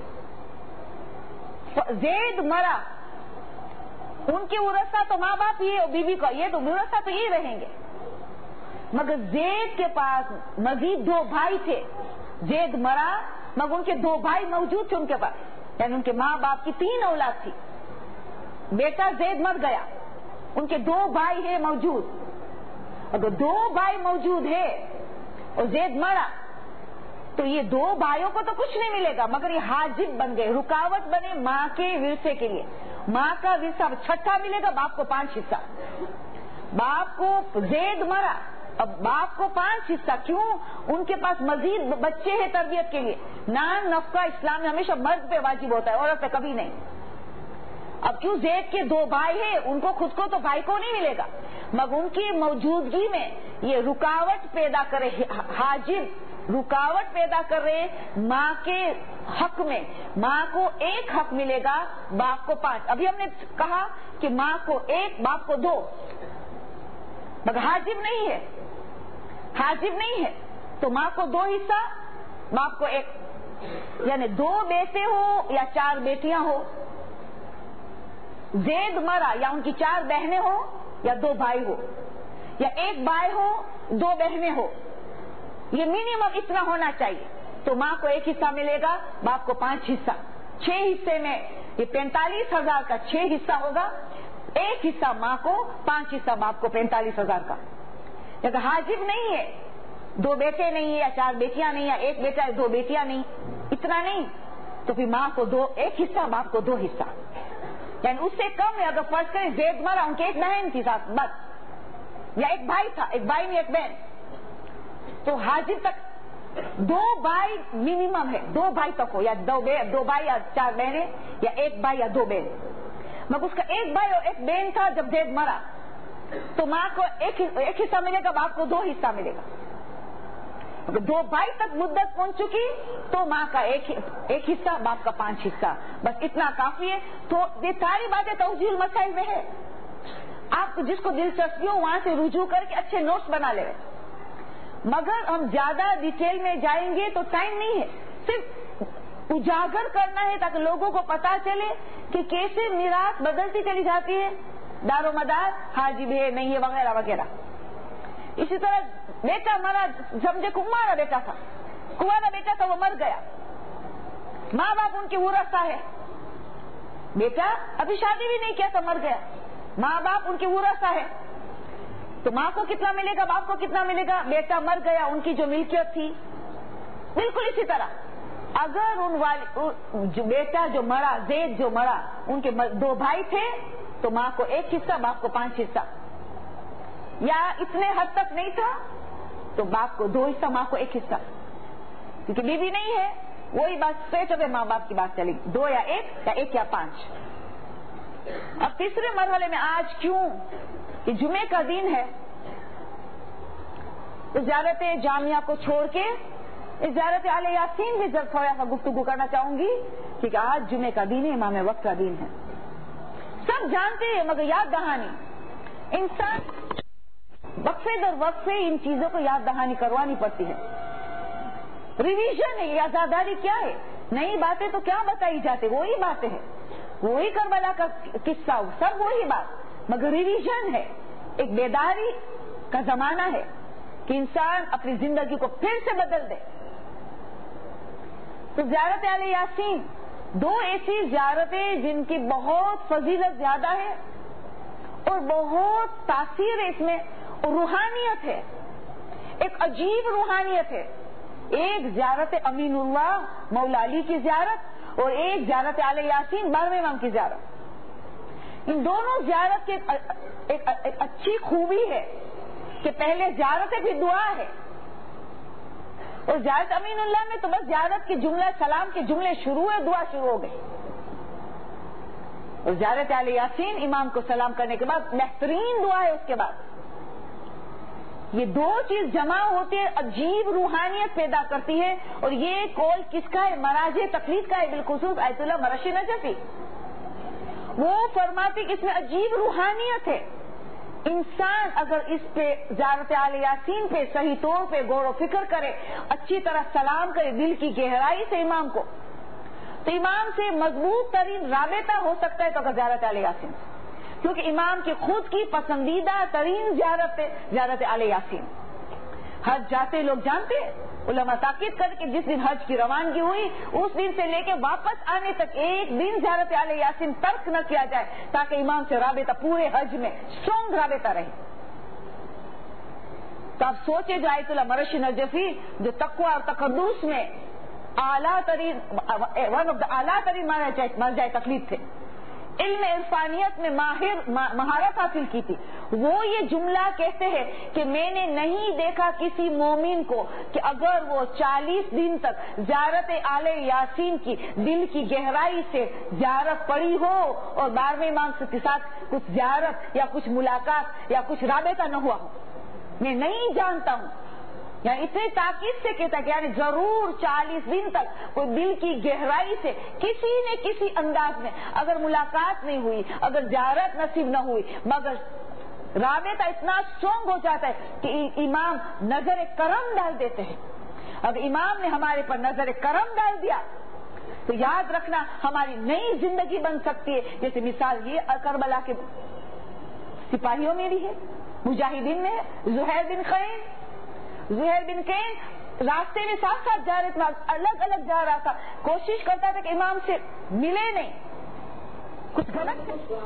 زید مرا، ان کے ورثہ تو ماں باپ ہی اور بیوی کا، یہ تو ورثہ تو یہ رہیں گے، مگر زید کے پاس مزید دو بھائی تھے۔ زید مرا مگر ان کے دو بھائی موجود تھے ان کے پاس، یعنی ان کے ماں باپ کی تین اولاد تھی۔ بیٹا زید مر گیا، ان کے دو بھائی ہیں موجود، اگر دو بھائی موجود ہے اور زید مرا تو یہ دو بھائیوں کو تو کچھ نہیں ملے گا، مگر یہ حاجب بن گئے، رکاوٹ بنے ماں کے ورثے کے لیے۔ ماں کا ورثہ چھٹا ملے گا، باپ کو پانچ حصہ۔ باپ کو زید مرا، اب باپ کو پانچ حصہ، کیوں؟ ان کے پاس مزید بچے ہیں تربیت کے لیے۔ نان نفقہ اسلام میں ہمیشہ مرد پہ واجب ہوتا ہے، عورت پہ کبھی نہیں۔ اب کیوں زید کے دو بھائی ہیں، ان کو خود کو تو بھائی کو نہیں ملے گا، مگر ان کی موجودگی میں یہ رکاوٹ پیدا کرے، حاجب رکاوٹ پیدا کر رہے ماں کے حق میں۔ ماں کو ایک حق ملے گا، باپ کو پانچ۔ ابھی ہم نے کہا کہ ماں کو ایک، باپ کو دو، مگر حاجب نہیں ہے، حاجب نہیں ہے تو ماں کو دو حصہ، باپ کو ایک، یعنی دو بیٹے ہو یا چار بیٹیاں ہو، زید مرا یا ان کی چار بہنیں ہو یا دو بھائی ہو، یا ایک بھائی ہو دو بہنیں ہو، یہ منیمم اتنا ہونا چاہیے، تو ماں کو ایک حصہ ملے گا، باپ کو پانچ حصہ۔ چھ حصے میں یہ پینتالیس ہزار کا چھ حصہ ہوگا، ایک حصہ ماں کو، پانچ حصہ باپ کو، پینتالیس ہزار کا۔ اگر حاجب نہیں ہے، دو بیٹے نہیں ہے یا چار بیٹیاں نہیں، یا ایک بیٹا ہے دو بیٹیاں نہیں، اتنا نہیں، تو پھر ماں کو دو ایک حصہ، باپ کو دو حصہ، یعنی اس سے کم ہے۔ اگر فرض کریں زید مرا، ان کی ایک بہن تھی ساتھ بس، یا ایک بھائی تھا، ایک بھائی نہیں ایک بہن، تو حاجب تک دو بھائی منیمم ہے، دو بھائی تک ہو، یا دو دو بھائی یا چار بہنیں، یا ایک بھائی یا دو بہن، مگر اس کا ایک بھائی اور ایک بہن تھا جب زید مرا، تو ماں کو ایک ایک حصہ ملے گا، باپ کو دو حصہ ملے گا۔ اگر دو بھائی تک مدت پہنچ چکی تو ماں کا ایک ایک حصہ، باپ کا پانچ حصہ، بس اتنا کافی ہے۔ تو یہ ساری باتیں توضیح المسائل میں ہے، آپ جس کو دلچسپی ہو وہاں سے رجوع کر کے اچھے نوٹس بنا لے، مگر ہم زیادہ ڈیٹیل میں جائیں گے تو ٹائم نہیں ہے، صرف اجاگر کرنا ہے تاکہ لوگوں کو پتا چلے کہ کیسے میراث بدلتی چلی جاتی ہے، دار و مدار حاجب ہے نہیں ہے وغیرہ وغیرہ۔ اسی طرح بیٹا مرا، سمجھے کنوارا بیٹا تھا، کنوارا بیٹا تھا وہ مر گیا، ماں باپ ان کی ورثہ ہے، بیٹا ابھی شادی بھی نہیں کیا تھا مر گیا، ماں باپ ان کی ورثہ ہے، تو ماں کو کتنا ملے گا، باپ کو کتنا ملے گا؟ بیٹا مر گیا، ان کی جو ملکیت تھی، بالکل اسی طرح اگر ان والی جو بیٹا جو مرا، زید جو مرا، ان کے دو بھائی تھے تو ماں کو ایک حصہ، باپ کو پانچ حصہ، یا اتنے حد تک نہیں تھا تو باپ کو دو حصہ، ماں کو ایک حصہ، کیونکہ بیوی نہیں ہے، وہی بات اسٹریٹ اوے ماں باپ کی بات چلے گی، دو یا ایک، یا ایک یا پانچ۔ اب تیسرے مرحلے میں آج کیوں کہ جمعے کا دن ہے، زیارت جامعہ کو چھوڑ کے زیارت آل یاسین بھی تھوڑا سا گفتگو کرنا چاہوں گی، کیونکہ آج جمعے کا دن ہے، امام وقت کا دن ہے، سب جانتے ہیں، مگر یاد دہانی، انسان وقفے در وقفے ان چیزوں کو یاد دہانی کروانی پڑتی ہے، ریویژن ہے، یادداری کیا ہے نئی باتیں تو کیا بتائی جاتی، وہی باتیں ہیں، وہی کربلا کا قصہ، سب وہی بات، مگر ریویژن ہے، ایک بیداری کا زمانہ ہے کہ انسان اپنی زندگی کو پھر سے بدل دے۔ تو زیارت اہل یاسین دو ایسی زیارتیں جن کی بہت فضیلت زیادہ ہے اور بہت تاثیر ہے اس میں، اور روحانیت ہے، ایک عجیب روحانیت ہے۔ ایک زیارت امین اللہ مولا علی کی زیارت اور ایک زیارت اہل یاسین بارہویں امام کی زیارت۔ ان دونوں زیارت کی ایک اچھی خوبی ہے کہ پہلے زیارت ہے پھر دعا ہے، اور زیارت امین اللہ میں تو بس زیارت کے جملہ سلام کے جملے شروع ہے، دعا شروع ہو گئی، اور زیارت اہل یاسین امام کو سلام کرنے کے بعد بہترین دعا ہے اس کے بعد۔ یہ دو چیز جمع ہوتی ہے، عجیب روحانیت پیدا کرتی ہے، اور یہ قول کس کا ہے؟ مراجع تقلید کا ہے، بالخصوص آیت اللہ مرشی نجفی۔ وہ فرماتی کہ اس میں عجیب روحانیت ہے، انسان اگر اس پہ زیارت اہل یاسین پہ صحیح طور پہ غور و فکر کرے، اچھی طرح سلام کرے دل کی گہرائی سے امام کو، تو امام سے مضبوط ترین رابطہ ہو سکتا ہے تو اگر زیارت اہل یاسین سے، کیونکہ امام کی خود کی پسندیدہ ترین زیارت ہے زیارت اہل یاسین۔ حج جاتے لوگ جانتے ہیں، علماء تاکید کر کے جس دن حج کی روانگی ہوئی اس دن سے لے کے واپس آنے تک ایک دن زیارت اہل یاسین ترک نہ کیا جائے تاکہ امام سے رابطہ پورے حج میں اسٹرانگ رابطہ رہے۔ تو آپ سوچے جو آیت اللہ مرشی نجفی جو تقوی اور تقدس میں اعلیٰ ترین ون آف دا اعلیٰ ترین مرجع تقلید تھے، علم عرفانیت میں ماہر مہارت حاصل کی تھی، وہ یہ جملہ کہتے ہیں کہ میں نے نہیں دیکھا کسی مومن کو کہ اگر وہ چالیس دن تک زیارت اہل یاسین کی دل کی گہرائی سے زیارت پڑی ہو اور بارہویں امام کے ساتھ کچھ زیارت یا کچھ ملاقات یا کچھ رابطہ نہ ہوا ہو، میں نہیں جانتا ہوں۔ یعنی اتنے تاکید سے کہتا کہ یعنی ضرور چالیس دن تک کوئی دل کی گہرائی سے کسی نے کسی انداز میں اگر ملاقات نہیں ہوئی، اگر زیارت نصیب نہ ہوئی، مگر رابطہ اتنا اسٹرانگ ہو جاتا ہے کہ امام نظر کرم ڈال دیتے ہیں۔ اگر امام نے ہمارے پر نظر کرم ڈال دیا تو یاد رکھنا ہماری نئی زندگی بن سکتی ہے، جیسے مثال یہ کربلا کے سپاہیوں میں بھی ہے، مجاہدین میں ہے، زہیر بن خین زہیر بن کین راستے میں ساتھ ساتھ جا رہے تھے، الگ الگ جا رہا تھا، کوشش کرتا تھا کہ امام سے ملے نہیں، کچھ غلط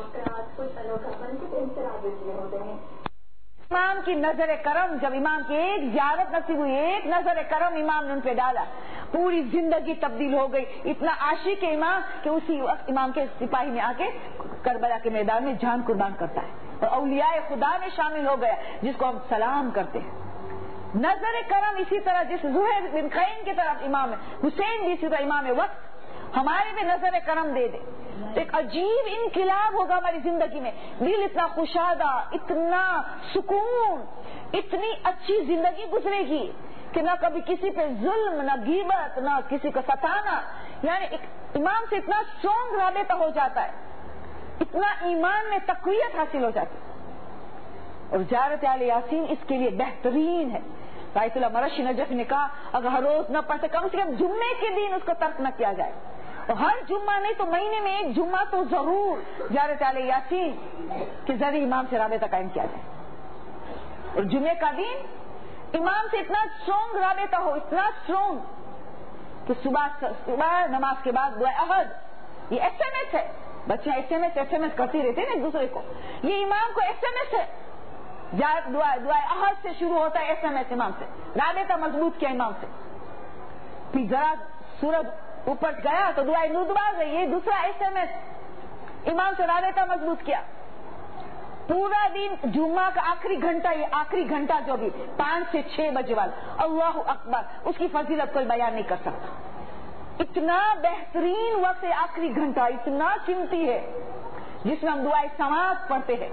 امام کی نظر کرم، جب امام کی ایک زیارت نصیب ہوئی، ایک نظر کرم امام نے ان پہ ڈالا، پوری زندگی تبدیل ہو گئی، اتنا عاشق امام کہ اسی وقت امام کے سپاہی میں آ کے کربلا کے میدان میں جان قربان کرتا ہے اور اولیاء خدا میں شامل ہو گیا جس کو ہم سلام کرتے ہیں۔ نظر کرم اسی طرح جس زہیر بن خین کی طرف امام ہے، حسین بھی اسی طرح امام وقت ہمارے بھی نظر کرم دے دے، ایک عجیب انقلاب ہوگا ہماری زندگی میں، دل اتنا خوشادہ، اتنا سکون، اتنی اچھی زندگی گزرے گی کہ نہ کبھی کسی پہ ظلم، نہ غیبت، نہ کسی کو ستانا، یعنی ایک امام سے اتنا اسٹرانگ رابطہ ہو جاتا ہے، اتنا ایمان میں تقویت حاصل ہو جاتی ہے۔ اور زیارت اہل یاسین اس کے لیے بہترین ہے۔ آیت اللہ مرشی نجف نے کہا اگر ہر روز نہ پڑھتے کم سے کم جمعے کے دن اس کو ترک نہ کیا جائے، اور ہر جمعہ نہیں تو مہینے میں ایک جمعہ تو ضرور زیارت اہل یاسین کے ذریعے امام سے رابطہ قائم کیا جائے، اور جمعے کا دن امام سے اتنا اسٹرانگ رابطہ ہو، اتنا اسٹرانگ کہ صبح صبح نماز کے بعد دعا احد، یہ ایس ایم ایس ہے، بچے S M S S M S کرتی رہتے ہیں ایک دوسرے کو، یہ امام کو ایس ایم ایس ہے، دعا دعا احد سے شروع ہوتا ہے ایس ایم ایس امام سے، رابطہ مضبوط کیا امام سے، پھر ذرا سورج اوپر گیا تو دعا نودباز ہے، یہ دوسرا ایس ایم ایس امام سے رابطہ مضبوط کیا، پورا دن جمعہ کا آخری گھنٹہ، یہ آخری گھنٹہ جو بھی پانچ سے چھ بجے والا اللہ اکبر، اس کی فضیلت کوئی بیان نہیں کر سکتا، اتنا بہترین وقت ہے آخری گھنٹہ، اتنا قیمتی ہے جس میں ہم دعائے سماعت پڑھتے ہیں۔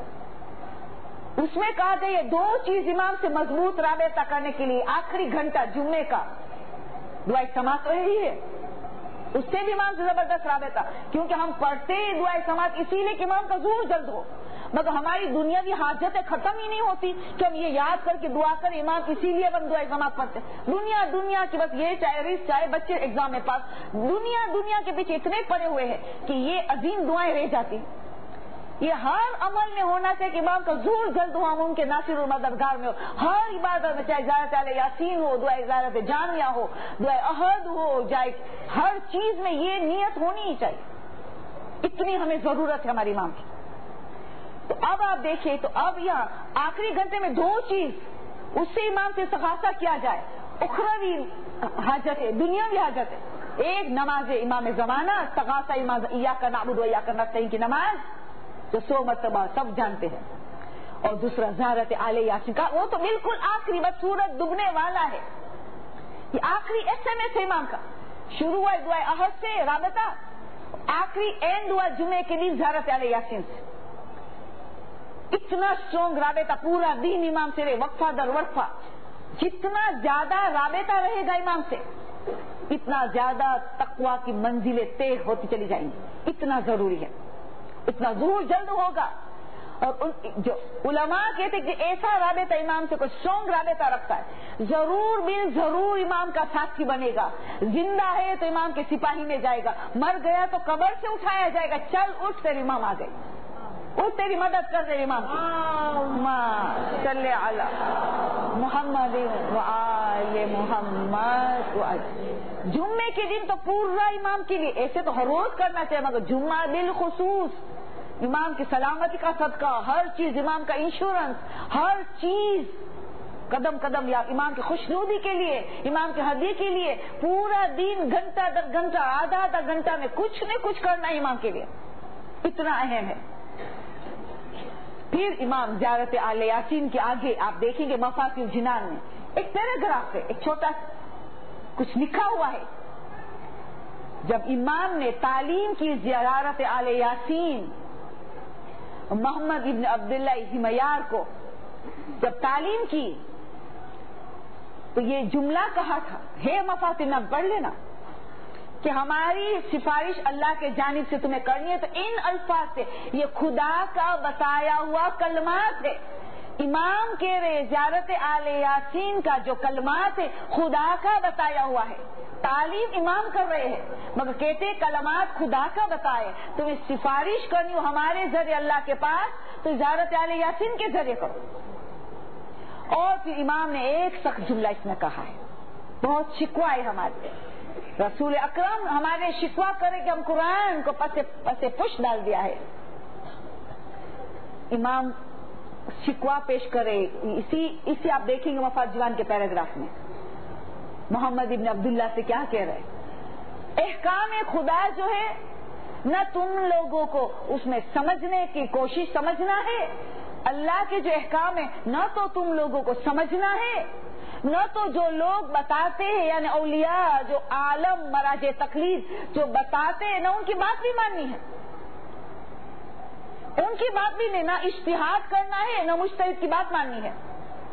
اس میں کہا گیا یہ دو چیز امام سے مضبوط رابطہ کرنے کے لیے آخری گھنٹہ جمعے کا دعائے سماعت تو یہی ہے، اس سے بھی امام سے زبردست رابطہ، کیونکہ ہم پڑھتے دعائے سماعت اسی لیے کہ امام کا ظہور جلد ہو، مگر ہماری دنیاوی حاجتیں ختم ہی نہیں ہوتی کہ ہم یہ یاد کر کے دعا کریں امام اسی لیے ہم دعا جماعت پڑھتے ہیں. دنیا دنیا کی بس یہ چاہے ریس چاہے بچے ایگزام میں پاس, دنیا دنیا کے پیچھے اتنے پڑے ہوئے ہیں کہ یہ عظیم دعائیں رہ جاتی. یہ ہر عمل میں ہونا چاہیے کہ امام کا ظہور جلد ہوا ان کے ناصر و مددگار میں ہو. ہر عبادت میں چاہے زیارت علیہ یاسین ہو, دعائے زیارت جامعہ ہو, دعائے احد ہو, جائے ہر چیز میں یہ نیت ہونی ہی چاہیے. اتنی ہمیں ضرورت ہے ہمارے امام کی. تو اب آپ دیکھیے تو اب یہاں آخری گھنٹے میں دو چیز اس سے امام سے استغاثہ کیا جائے. اخروی حاجت ہے, دنیاوی حاجت ہے. ایک نماز امام زمانہ استغاثہ امام ایاک نعبد و ایاک نستعین کی نماز جو سو مرتبہ سب جانتے ہیں, اور دوسرا زیارت آل یاسین کا, وہ تو بالکل آخری بس سورج ڈوبنے والا ہے. یہ آخری ایس ایم ایس امام کا شروع ہوا دعا احد سے رابطہ, آخری اینڈ ہوا جمعے کے دن زیارت آل یاسین سے. اتنا اسٹرانگ رابطہ پورا دین امام سے رہے, وقفہ در وقفہ. جتنا زیادہ رابطہ رہے گا امام سے اتنا زیادہ تقویٰ کی منزلیں طے ہوتی چلی جائیں گی. اتنا ضروری ہے, اتنا ظہور جلد ہوگا. اور ان جو علماء کہتے ہیں کہ ایسا رابطہ امام سے کوئی اسٹرانگ رابطہ رکھتا ہے ضرور بھی ضرور امام کا ساتھی بنے گا. زندہ ہے تو امام کے سپاہی میں جائے گا, مر گیا تو قبر سے اٹھایا جائے گا, چل اٹھ تیرے امام آ گئے, اٹھ تیری مدد کر دے امام کی. صلی علی محمد وآل محمد. جمعے کے دن تو پورا امام کے لیے, ایسے تو ہر روز کرنا چاہیے مگر جمعہ بالخصوص امام کی سلامتی کا صدقہ, ہر چیز امام کا انشورنس, ہر چیز قدم قدم یا امام کی خوشنودی کے لیے, امام کے ہدیے کے لیے پورا دن گھنٹہ در گھنٹہ آدھا آدھا گھنٹہ میں کچھ نہ کچھ کرنا ہے امام کے لیے. اتنا اہم ہے. پھر امام زیارت آل یاسین کے آگے آپ دیکھیں گے مفاتیح الجنان میں ایک پیراگراف ہے, ایک چھوٹا کچھ لکھا ہوا ہے. جب امام نے تعلیم کی زیارت آل یاسین محمد ابن عبداللہ ہمیار کو جب تعلیم کی تو یہ جملہ کہا تھا, ہے مفاتیح میں پڑھ لینا, کہ ہماری سفارش اللہ کے جانب سے تمہیں کرنی ہے تو ان الفاظ سے, یہ خدا کا بتایا ہوا کلمات ہے. امام کہہ رہے زیارت آل یاسین کا جو کلمات ہے خدا کا بتایا ہوا ہے. تعلیم امام کر رہے ہیں مگر کہتے کلمات خدا کا بتائے, تمہیں سفارش کرنی ہو ہمارے ذریعے اللہ کے پاس تو زیارت آل یاسین کے ذریعے کرو. اور پھر امام نے ایک سخت جملہ اس میں کہا ہے, بہت شکوہ ہے ہمارے, رسول اکرم ہمارے شکوہ کرے کہ ہم قرآن کو پسے پسے پش ڈال دیا ہے. امام شکوہ پیش کرے, اسی اسی آپ دیکھیں گے مفاتیح الجنان کے پیراگراف میں محمد ابن عبداللہ سے کیا کہہ رہے, احکام خدا جو ہے نہ تم لوگوں کو اس میں سمجھنے کی کوشش سمجھنا ہے, اللہ کے جو احکام ہے نہ تو تم لوگوں کو سمجھنا ہے, نہ تو جو لوگ بتاتے ہیں یعنی اولیاء جو عالم مراجع تقلید جو بتاتے ہیں نہ ان کی بات بھی ماننی ہے, ان کی بات بھی نہیں, نہ اجتہاد کرنا ہے نہ مجتہد کی بات ماننی ہے,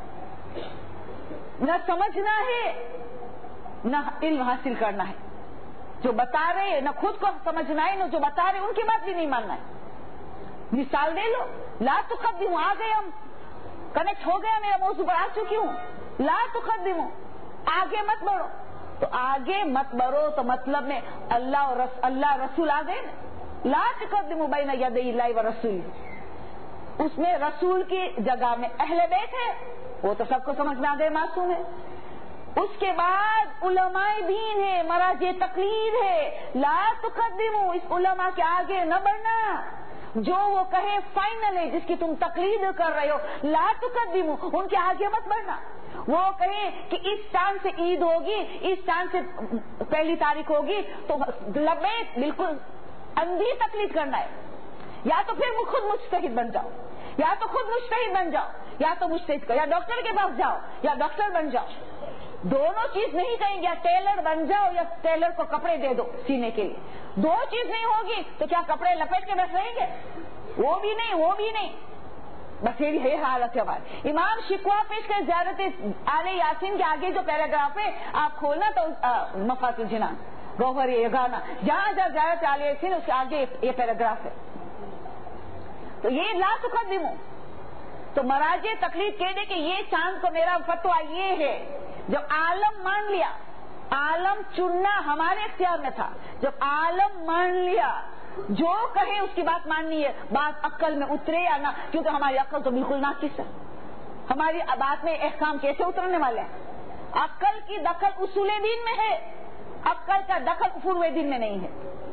نہ سمجھنا ہے نہ علم حاصل کرنا ہے. جو بتا رہے ہیں نہ خود کو سمجھنا ہے نہ جو بتا رہے ان کی بات بھی نہیں ماننا ہے. مثال دے لو, لا تقدموا, آ گئے ہم کنیکٹ ہو گیا, میں موضوع پر آ چکی ہوں, لا تقدموا, آگے مت بڑھو. تو آگے مت بڑھو تو مطلب میں اللہ اور رس, اللہ رسول آ گئے نا, لا تقدموا بین یدی اللہ و رسول, اس میں رسول کی جگہ میں اہل بیت ہے, وہ تو سب کو سمجھ میں آ گئے, معصوم ہے. اس کے بعد علماء دین ہے, مراجع تقلید ہے, لا تقدموا, اس علماء کے آگے نہ بڑھنا, جو وہ کہے فائنل ہے جس کی تم تقلید کر رہے ہو, لا تقدموا, ان کے آگے مت بڑھنا. وہ کہیں کہ اس چاند سے عید ہوگی, اس چاند سے پہلی تاریخ ہوگی تو لبیک, بالکل اندھی تقلید کرنا ہے. یا تو پھر خود مجتہد بن جاؤ, یا تو خود مجتہد بن جاؤ, یا تو مجتہد کرو, یا ڈاکٹر کے پاس جاؤ یا ڈاکٹر بن جاؤ. دونوں چیز نہیں کہیں گے, یا ٹیلر بن جاؤ یا ٹیلر کو کپڑے دے دو سینے کے لیے. دو چیز نہیں ہوگی تو کیا کپڑے لپیٹ کے بیٹھ رہیں گے؟ وہ بھی نہیں, وہ بھی نہیں. بس یہ ہے حالت ہے ہماری. امام شکوہ پیش کر زیارت آل یاسین کے آگے جو پیراگراف ہے آپ کھولنا تو مفاتیح الجنان گوہر یگانہ, جہاں جہاں زیارت آل یاسین اس کے آگے یہ پیراگراف ہے. تو یہ لا تقدمو، تو مراجع تقلید کہہ دے کہ یہ چاند کو میرا فتویٰ یہ ہے. جب عالم مان لیا، عالم چننا ہمارے اختیار میں تھا، جب عالم مان لیا جو کہے اس کی بات ماننی ہے، بات عقل میں اترے یا نہ، کیونکہ ہماری عقل تو بالکل ناقص ہے. ہماری بات میں احکام کیسے اترنے والے ہیں؟ عقل کی دخل اصول دین میں ہے، عقل کا دخل فروع دین میں نہیں ہے.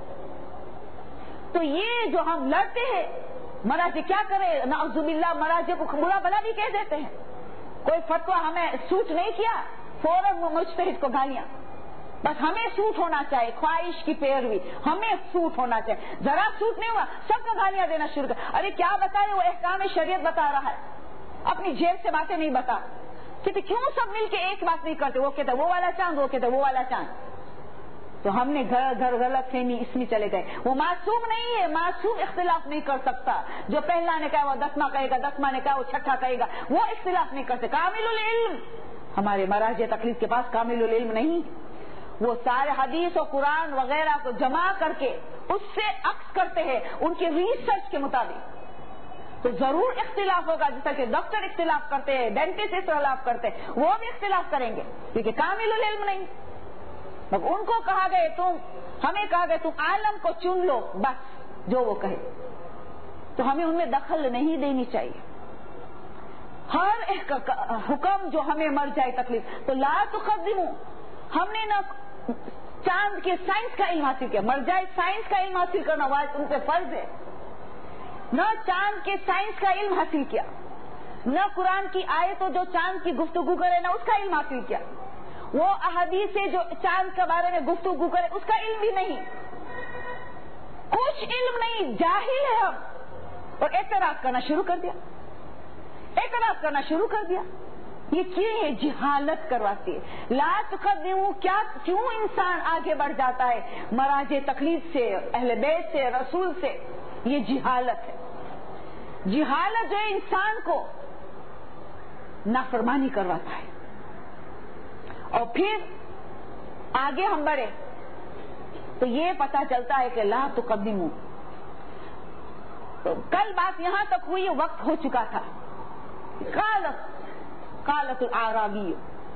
تو یہ جو ہم لڑتے ہیں، مراجع کیا کرے، نعوذ باللہ مراجع کو برا بلا بھی کہہ دیتے ہیں. کوئی فتویٰ ہمیں سوٹ نہیں کیا، فوراً مجتہد کو گالیاں. بس ہمیں سوٹ ہونا چاہیے، خواہش کی پیروی، ہمیں سوٹ ہونا چاہیے. ذرا سوٹ نہیں ہوا سب کو گالیاں دینا شروع کر. ارے کیا بتائے، وہ احکام شریعت بتا رہا ہے، اپنی جیب سے باتیں نہیں بتا. کہتے کیوں سب مل کے ایک بات نہیں کرتے، وہ کہتے وہ والا چاند، وہ کہتے وہ والا چاند. تو ہم نے گھر گھر غلط فہمی اس میں چلے گئے. وہ معصوم نہیں ہے، معصوم اختلاف نہیں کر سکتا. جو پہلا نے کہا وہ دسواں کہے گا، دسواں نے کہا وہ چھٹا کہے گا، وہ اختلاف نہیں کرتے. کامل العلم، ہمارے مراجع تقلید کے پاس کامل العلم نہیں. وہ سارے حدیث و قرآن وغیرہ کو جمع کر کے اس سے عکس کرتے ہیں ان کی ریسرچ کے مطابق. تو ضرور اختلاف ہوگا، جیسا کہ ڈاکٹر اختلاف کرتے ہیں، ڈینٹسٹ اختلاف کرتے ہیں، وہ بھی اختلاف کریں گے کیونکہ کامل العلم نہیں. اب ان کو کہا گئے تم، ہمیں کہا گئے تم عالم کو چن لو بس جو وہ کہے. تو ہمیں ان میں دخل نہیں دینی چاہیے. ہر حکم جو ہمیں مر جائے تکلیف، تو لا تقدمو. ہم نے نہ چاند کے سائنس کا علم حاصل کیا، مر جائے سائنس کا علم حاصل کرنا واجب ان پہ فرض ہے. نہ چاند کے سائنس کا علم حاصل کیا، نہ قرآن کی آیتوں جو چاند کی گفتگو کرے نہ اس کا علم حاصل کیا. وہ احادیث سے جو چاند کے بارے میں گفتگو کرے اس کا علم بھی نہیں، کچھ علم نہیں، جاہل ہے ہم. اور اعتراض کرنا شروع کر دیا، اعتراض کرنا شروع کر دیا. یہ کیوں ہے؟ جہالت کرواتی ہے. لا تقدمو، کیا کیوں انسان آگے بڑھ جاتا ہے مراجع تقلید سے، اہل بیت سے، رسول سے؟ یہ جہالت ہے. جہالت جو ہے انسان کو نافرمانی کرواتا ہے. اور پھر آگے ہم بڑھے تو یہ پتا چلتا ہے کہ لا تقدمو. تو کل بات یہاں تک ہوئی، وقت ہو چکا تھا. قالت قالت الاعرابی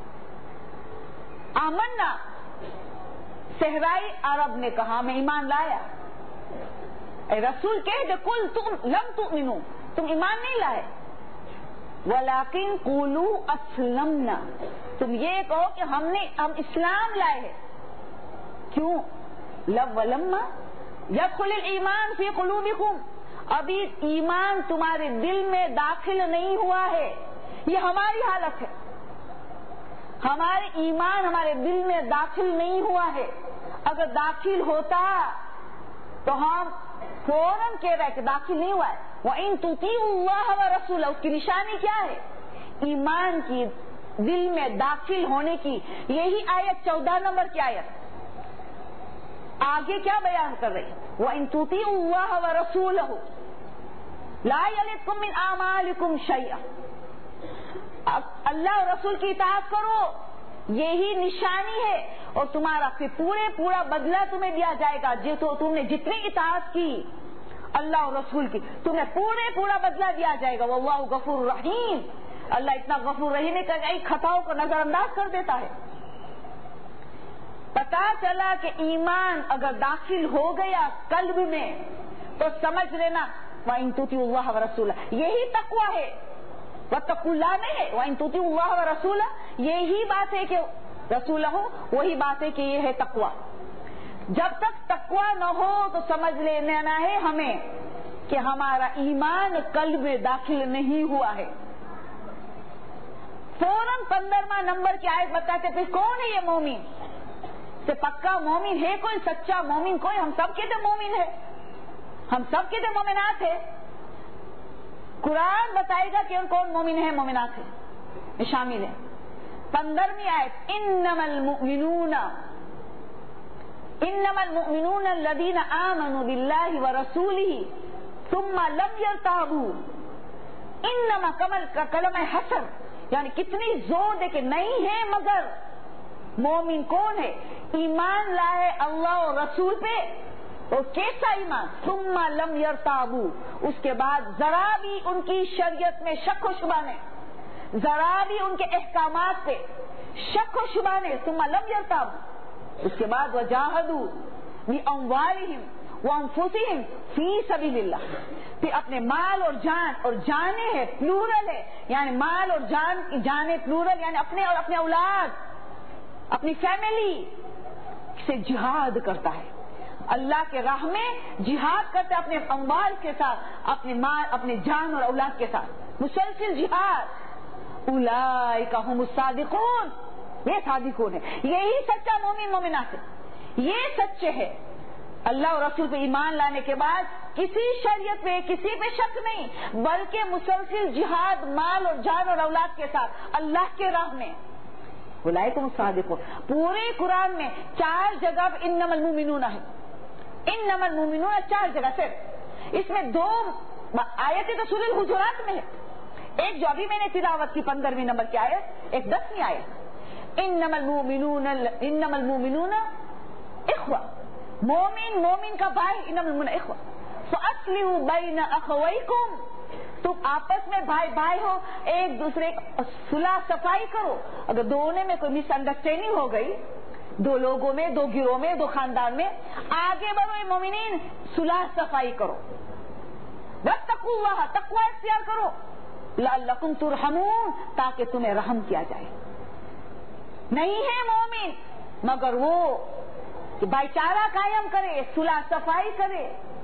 آمنا، صحرائی عرب نے کہا میں ایمان لایا. اے رسول کہہ دے کل تم لم تؤمنو، تم ایمان نہیں لائے. ولیکن قولوا اسلمنا، تم یہ کہو کہ ہم نے ہم اسلام لائے ہیں. کیوں؟ لو ولما یدخل الایمان فی قلوبکم، ابھی ایمان تمہارے دل میں داخل نہیں ہوا ہے. یہ ہماری حالت ہے، ہمارے ایمان ہمارے دل میں داخل نہیں ہوا ہے. اگر داخل ہوتا تو ہم فوراً کہہ رہے کہ داخل نہیں ہوا ہے. وَإِن تُطِيعُوا اللَّهَ وَرَسُولَهُ، اس کی نشانی کیا ہے؟ ایمان کی دل میں داخل ہونے کی. یہی آیت چودہ نمبر کی آیت آگے کیا بیان کر رہی؟ وَإِن تُطِيعُوا اللَّهَ وَرَسُولَهُ لَا يَلِتْكُم مِّنْ أَعْمَالِكُمْ شَيْئًا. اللہ اور رسول کی اطاعت کرو، یہی نشانی ہے، اور تمہارا پھر پورے پورا بدلہ تمہیں دیا جائے گا. جو تو تم نے جتنی اطاعت کی اللہ اور رسول کی، تمہیں پورے پورا بدلہ دیا جائے گا. واللہ غفور رحیم، اللہ اتنا غفور رحیم ہے کہ ایک خطاؤں کو نظر انداز کر دیتا ہے. پتا چلا کہ ایمان اگر داخل ہو گیا قلب میں تو سمجھ لینا وَإِن تُطِيعُوا اللَّهَ وَرَسُولَهُ، یہی تقویٰ ہے. وَاتَّقُوا اللَّهَ نہیں ہے، وَإِن تُطِيعُوا اللَّهَ وَرَسُولَهُ، یہی بات ہے کہ رسولہ، وہی بات ہے کہ یہ ہے تقویٰ. جب تک تقویٰ نہ ہو تو سمجھ لینا ہے ہمیں کہ ہمارا ایمان قلب میں داخل نہیں ہوا ہے. فوراً پندرواں نمبر کی آیت بتاتے پھر کون ہے یہ مومن؟ کہ پکا مومن ہے کوئی، سچا مومن کوئی؟ ہم سب کہتے مومن ہے، ہم سب کہتے مومنات ہے. قرآن بتائے گا کہ کون مومن ہے، مومنات ہے شامل ہے. پندرہویں آیت انما المؤمنون انما المؤمنون الذين آمنوا بالله ورسوله ثم لم يرتابوا. انما کمل کا کلمہ حسر، یعنی کتنی زور دے کہ نہیں ہے مگر. مومن کون ہے؟ ایمان لائے اللہ اور رسول پہ اور کیسا ایمان؟ ثم لم یرتابو، اس کے بعد ذرا بھی ان کی شریعت میں شک و شبہ نہیں، ذرا بھی ان کے احکامات پہ شک و شبہ نہیں، ثم لم یرتابو، اس کے بعد وجاہدوا باموالہم وانفسہم فی سبیل اللہ، پھر اپنے مال اور جان، اور جانے ہے پلورل ہے، یعنی مال اور جان، جانے پلورل یعنی اپنے اور اپنے اولاد، اپنی فیملی سے جہاد کرتا ہے، اللہ کے راہ میں جہاد کرتا ہے، اپنے اموال کے ساتھ، اپنے مال، اپنے جان اور اولاد کے ساتھ مسلسل جہاد، اولئک ھم الصادقون، یہ صادقون ہے، یہی سچا مومن مومنات ہے، یہ سچے ہے۔ اللہ اور رسول پہ ایمان لانے کے بعد کسی شریعت پہ، کسی پہ شک نہیں، بلکہ مسلسل جہاد مال اور جان اور اولاد کے ساتھ اللہ کے راہ میں، اولئک ھم الصادقون۔ پورے قرآن میں چار جگہ انما المؤمنون ہے، انما المؤمنون چار جگہ صرف، اس میں دو آیتیں تو سورۃ الحجرات میں ہے، ایک جو ابھی میں نے تلاوت کی پندرہویں نمبر کی آیت، ایک دسویں آیت، انما المؤمنون انما المؤمنون اخوہ، مومن مومن کا بھائی، انما المؤمنون اخوہ فاصلحوا بین اخویکم، تم آپس میں بھائی بھائی ہو، ایک دوسرے صلح صفائی کرو، اگر دونوں میں کوئی مس انڈرسٹینڈنگ ہو گئی، دو لوگوں میں، دو گروہ میں، دو خاندان میں، آگے بڑھو مومنین، صلح صفائی کرو، واتقوا اللہ، تقوی اختیار کرو، لعلکم ترحمون، تاکہ تمہیں رحم کیا جائے۔ نہیں ہے مومن مگر وہ کہ بھائی چارہ قائم کرے، صلح صفائی کرے،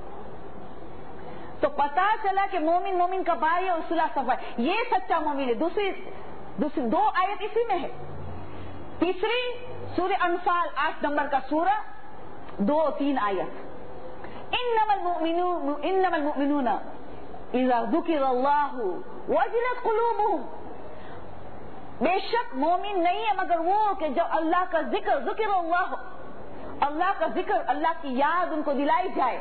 تو پتا چلا کہ مومن مومن کا بھائی اور صلح صفائی، یہ سچا مومن ہے۔ دوسری دوسری دو آیت اسی میں ہے، تیسری سورہ انفال آٹھ نمبر کا سورہ، دو تین آیت، انما المؤمنون انما المؤمنون اذا ذکر اللہ وجلت قلوبہم، بے شک مومن نہیں ہے مگر وہ کہ جب اللہ کا ذکر، ذکر اللہ، اللہ کا ذکر، اللہ کی یاد ان کو دلائی جائے،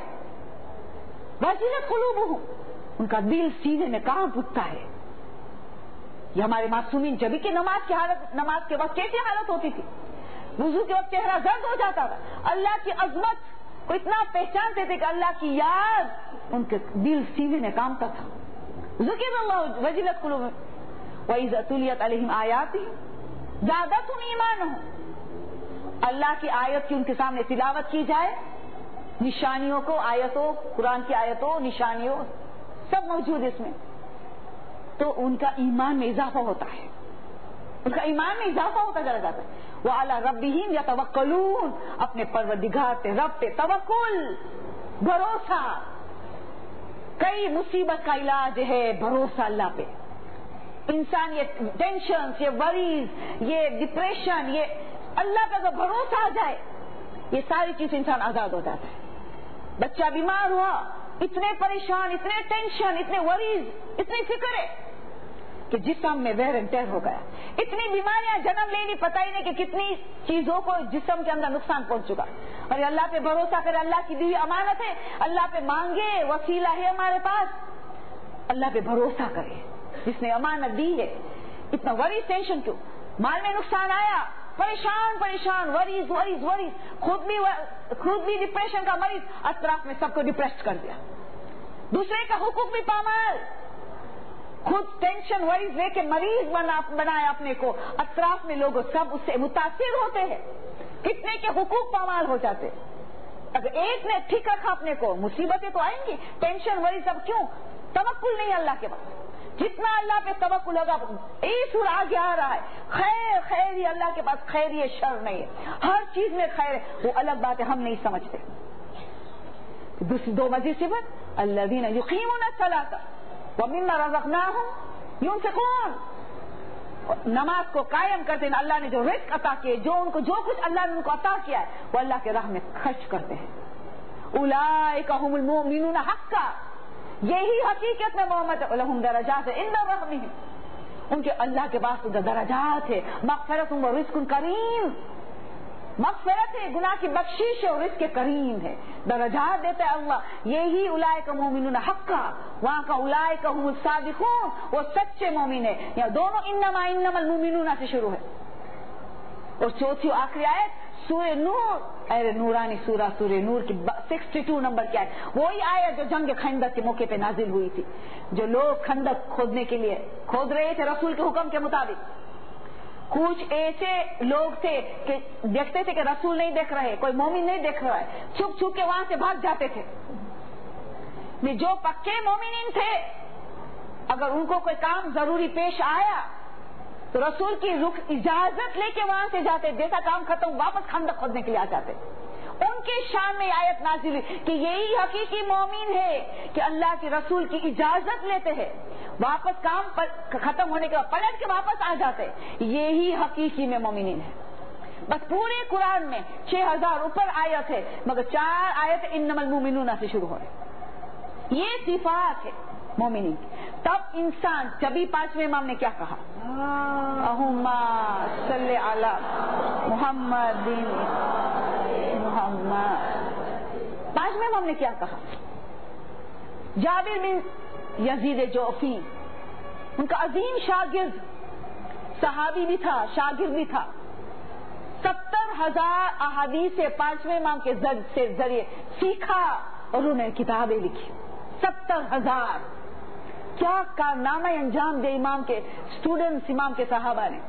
وجلت قلوبہم، ان کا دل سینے میں کانپ اٹھتا ہے۔ یہ ہمارے معصومین جبھی کہ نماز کی حالت، نماز کے وقت کیسی حالت ہوتی تھی، وضو کے وقت چہرہ زرد ہو جاتا تھا، اللہ کی عظمت کو اتنا پہچانتے تھے کہ اللہ کی یاد ان کے دل سینے میں کانپتا تھا۔ ذکر اللہ وجلت قلوبہم وَإِذَا تُلِيَتْ عَلَيْهِمْ آيَاتُهُ زَادَتْهُمْ ایمانہم، اللہ کی آیت کی ان کے سامنے تلاوت کی جائے، نشانیوں کو، آیتوں، قرآن کی آیتوں، نشانیوں سب موجود اس میں، تو ان کا ایمان میں اضافہ ہوتا ہے، ان کا ایمان میں اضافہ ہوتا چلا جاتا ہے۔ وَعَلَىٰ رَبِّهِمْ يَتَوَكَّلُونَ، اپنے پروردگار پہ، رب پہ توکل، بھروسہ۔ کئی مصیبت کا علاج ہے بھروسہ اللہ پہ۔ انسان یہ ٹینشن، یہ وریز، یہ ڈپریشن، یہ اللہ کا اگر بھروسہ آ جائے، یہ ساری چیز انسان آزاد ہو جاتا ہے۔ بچہ بیمار ہوا، اتنے پریشان، اتنے ٹینشن، اتنے وریز، اتنی فکر ہے کہ جسم میں ویئر اینڈ ٹیئر ہو گیا، اتنی بیماریاں جنم لے لی، پتہ ہی نہیں کہ کتنی چیزوں کو جسم کے اندر نقصان پہنچ چکا۔ اور اللہ پہ بھروسہ کرے، اللہ کی دی امانت ہے، اللہ پہ مانگے، وسیلہ ہے ہمارے پاس، اللہ پہ بھروسہ کرے جس نے امانت دی ہے۔ اتنا وریز، ٹینشن کیوں؟ مال میں نقصان آیا، پریشان پریشان، وریز وریز وریز، خود بھی خود بھی ڈپریشن کا مریض، اطراف میں سب کو ڈپریس کر دیا، دوسرے کا حقوق بھی پامال، خود ٹینشن وریز لے کے مریض بنا بنایا اپنے کو، اطراف میں لوگ سب اس سے متاثر ہوتے ہیں، کتنے کے حقوق پامال ہو جاتے۔ اگر ایک نے ٹھیک رکھا اپنے کو، مصیبتیں تو آئیں گی، ٹینشن وریز، اب کیوں؟ توکل نہیں اللہ کے پاس۔ جتنا اللہ پہ توکل ہوگا، ایسور آگے آ رہا ہے، خیر خیر ہی اللہ کے پاس، خیر یہ شر نہیں ہے، ہر چیز میں خیر ہے، وہ الگ بات ہے، ہم نہیں سمجھتے۔ دوسری دو مزید صفت، الذین یقیمون الصلاۃ ومما رزقناہم ينفقون، نماز کو قائم کرتے ہیں، اللہ نے جو رزق عطا کیے، جو ان کو جو کچھ اللہ نے ان کو عطا کیا ہے، وہ اللہ کے راہ میں خرچ کرتے ہیں۔ اولئک ھم المؤمنون حقا، یہی حقیقت میں محمد لہم درجات عند ربہم، ان کے اللہ کے پاس درجات ہے، مغفرت و رزق کریم، مغفرت ہے، گناہ کی بخشش ہے، اور رزق کریم ہے، درجات دیتا ہے اللہ۔ یہی اولئک مومنون حقا، وہاں کا اولئک هم الصادقون، وہ سچے مومن ہے۔ یا دونوں انما انما المؤمنون سے شروع ہے، اور چوتھی آخری آیت سورہ نور، ارے نورانی سورہ سورہ نور کی سکسٹی ٹو نمبر کیا ہے، وہی آیت جو جنگ خندق کے موقع پہ نازل ہوئی تھی، جو لوگ خندق کھودنے کے لیے کھود رہے تھے رسول کے حکم کے مطابق. کچھ ایسے لوگ تھے کہ دیکھتے تھے کہ رسول نہیں دیکھ رہے، کوئی مومن نہیں دیکھ رہا ہے، چھپ چھپ کے وہاں سے بھاگ جاتے تھے. جو پکے مومنین تھے اگر ان کو کوئی کام ضروری پیش آیا تو رسول کی رخ اجازت لے کے وہاں سے جاتے، جیسا کام ختم واپس خندق کھودنے کے لیے آ جاتے. ان کی شان میں آیت نازل ہوئی کہ یہی حقیقی مومن ہے کہ اللہ کے رسول کی اجازت لیتے ہیں، واپس کام ختم ہونے کے بعد پلٹ کے واپس آ جاتے، یہی حقیقی میں مومنین ہے. بس پورے قرآن میں چھ ہزار اوپر آیت ہے، مگر چار آیت انما المؤمنون سے شروع ہو رہے. یہ صفات ہے مومنین کی. تب انسان جبھی پانچویں امام نے کیا کہا، اللہم صلی علی محمد محمد. پانچویں امام نے کیا کہا، جابر بن یزید جوفی ان کا عظیم شاگرد، صحابی بھی تھا شاگرد بھی تھا، ستر ہزار احادیث پانچویں امام کے ذریعے سیکھا اور انہوں نے کتابیں لکھی. ستر ہزار کیا کارنامہ انجام دے امام کے اسٹوڈنٹس، امام کے صحابہ نے.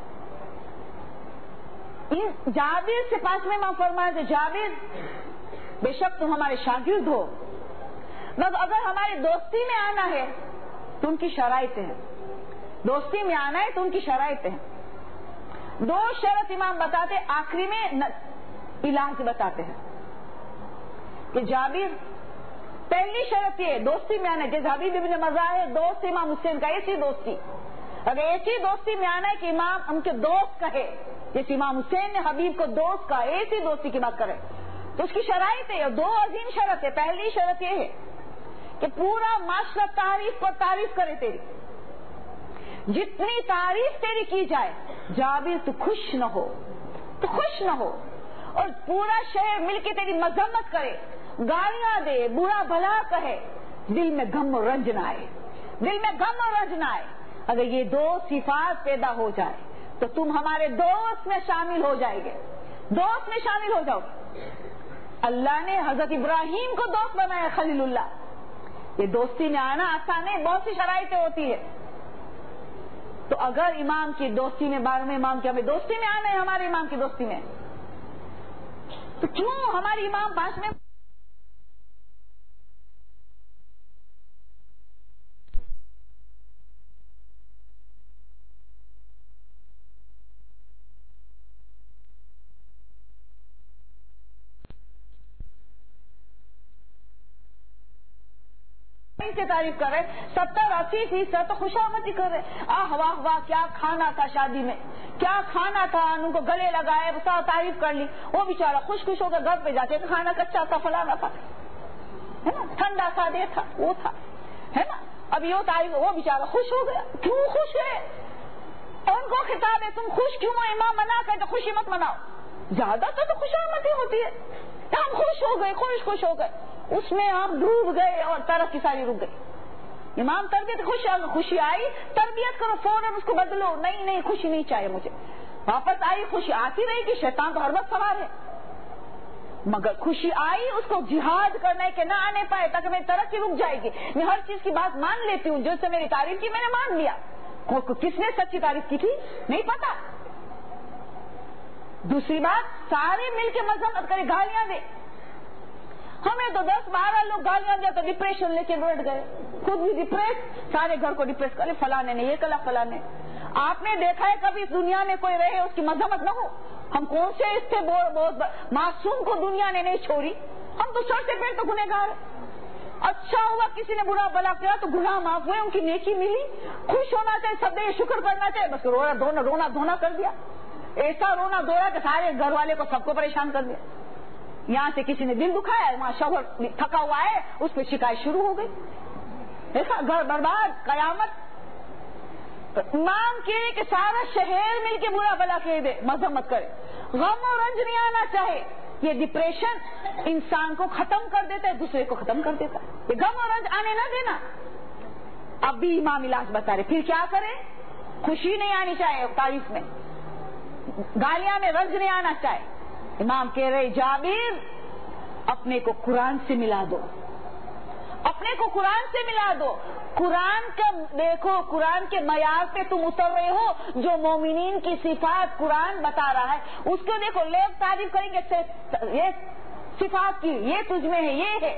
ان جابر سے پانچویں امام فرمایا کہ جابر بے شک تم ہمارے شاگرد ہو، مگر اگر ہماری دوستی میں آنا ہے تو ان کی شرائط ہیں، دوستی میں آنا ہے تو ان کی شرائط ہیں. دو شرط امام بتاتے، آخری میں علاج بتاتے ہیں کہ جابر پہلی شرط یہ دوستی میں آنا، جیسے حبیب ابن مظاہر دوست امام حسین کا، ایسی دوستی اگر ایسی دوستی میں آنا ہے کہ امام ان کے دوست کہے، جیسے امام حسین نے حبیب کو دوست کہا، ایسی دوستی کی بات کرے تو اس کی شرائط ہے. دو عظیم شرط ہے. پہلی شرط یہ ہے کہ پورا معاشرہ تعریف پر تعریف کرے تیری، جتنی تعریف تیری کی جائے جابر تو خوش نہ ہو، تو خوش نہ ہو، اور پورا شہر مل کے تیری مذمت کرے، گالیاں دے، برا بھلا کہے، دل میں غم و رنج نہ آئے، دل میں غم و رنج نہ آئے. اگر یہ دو صفات پیدا ہو جائے تو تم ہمارے دوست میں شامل ہو جائے گے، دوست میں شامل ہو جاؤ. اللہ نے حضرت ابراہیم کو دوست بنایا، خلیل اللہ. یہ دوستی میں آنا آسان ہے، بہت سی شرائطیں ہوتی ہے. تو اگر امام کی دوستی میں، بارہویں امام کی ہمیں دوستی میں آنا ہے، ہمارے امام کی دوستی میں، تو کیوں ہمارے امام پانچویں سے تعریف کر رہے، ستر اسی فیصد تو خوشامدی کر رہے. آہ واہ واہ کیا کھانا تھا شادی میں، کیا کھانا تھا، ان کو گلے لگائے، تعریف کر لی. وہ بیچارہ خوش خوش ہو کر گھر پہ جاتے کھانا کچا تھا، فلانا تھا، ہے نا، ٹھنڈا تھا، دے تھا، وہ تھا، ہے نا. اب یہ تعریف، وہ بیچارہ خوش ہو گیا. کیوں خوش ہے؟ ان کو خطاب ہے تم خوش کیوں ہو؟ امام منع کرے تو خوشی مت مناؤ. زیادہ تر تو خوشامدی ہوتی ہے، ہم خوش ہو گئے، خوش خوش ہو گئے، اس میں آپ ڈوب گئے اور ترقی ساری رک گئی. امام تربیت خوش خوشی آئی تربیت کرو، فوراً اس کو بدلو. نہیں نہیں خوشی نہیں چاہیے مجھے. واپس آئی خوشی آتی رہے گی، شیطان تو ہر وقت سوار ہے، مگر خوشی آئی اس کو جہاد کرنا ہے کہ نہ آنے پائے تاکہ میری ترقی رک جائے گی. میں ہر چیز کی بات مان لیتی ہوں، جس سے میری تعریف کی میں نے مان لیا. کس نے سچی تعریف کی تھی نہیں پتا. دوسری بات، سارے مل کے مذمت کرے، گالیاں دے. ہمیں تو دس بارہ لوگ گالیاں دیا تو ڈپریشن لے کے بیٹھ گئے، خود بھی ڈپریس، سارے گھر کو ڈپریس کرے، فلانے نے یہ کلا، فلانے. آپ نے دیکھا ہے کبھی اس دنیا میں کوئی رہے اس کی مذمت نہ ہو؟ ہم کون سے اس سے بہت معصوم کو دنیا نے نہیں چھوڑی، ہم تو سر سے پیر تو گنہگار. اچھا ہوا کسی نے برا بلا کیا تو گناہ معاف ہوئے، ان کی نیکی ملی. خوش ہونا چاہیے، سب نے شکر کرنا چاہیے. بس رونا دھونا رونا دھونا کر دیا، ایسا رونا دھونا کہ سارے گھر والے کو سب کو پریشان کر دیا. یہاں سے کسی نے دل دکھایا، وہاں شوہر تھکا ہوا ہے، اس پہ شکایت شروع ہو گئی، ایسا گھر برباد، قیامت. امام کے کہ سارا شہر مل کے برا بلا کہہ دے، مذمت کرے، غم و رنج نہیں آنا چاہے. یہ ڈپریشن انسان کو ختم کر دیتا ہے، دوسرے کو ختم کر دیتا ہے. یہ غم و رنج آنے نہ دینا. اب بھی امام علاج بتا رہے، پھر کیا کرے؟ خوشی نہیں آنی چاہیے تعریف میں، گالیاں میں رنج نہیں آنا چاہے، امام کہہ رہے جابر اپنے کو قرآن سے ملا دو، اپنے کو قرآن سے ملا دو. قرآن کا دیکھو، قرآن کے معیار پہ تم اتر رہے ہو. جو مومنین کی صفات قرآن بتا رہا ہے اس کو دیکھو. لوگ تعریف کریں گے یہ صفات کی، یہ تجھ میں ہے، یہ ہے.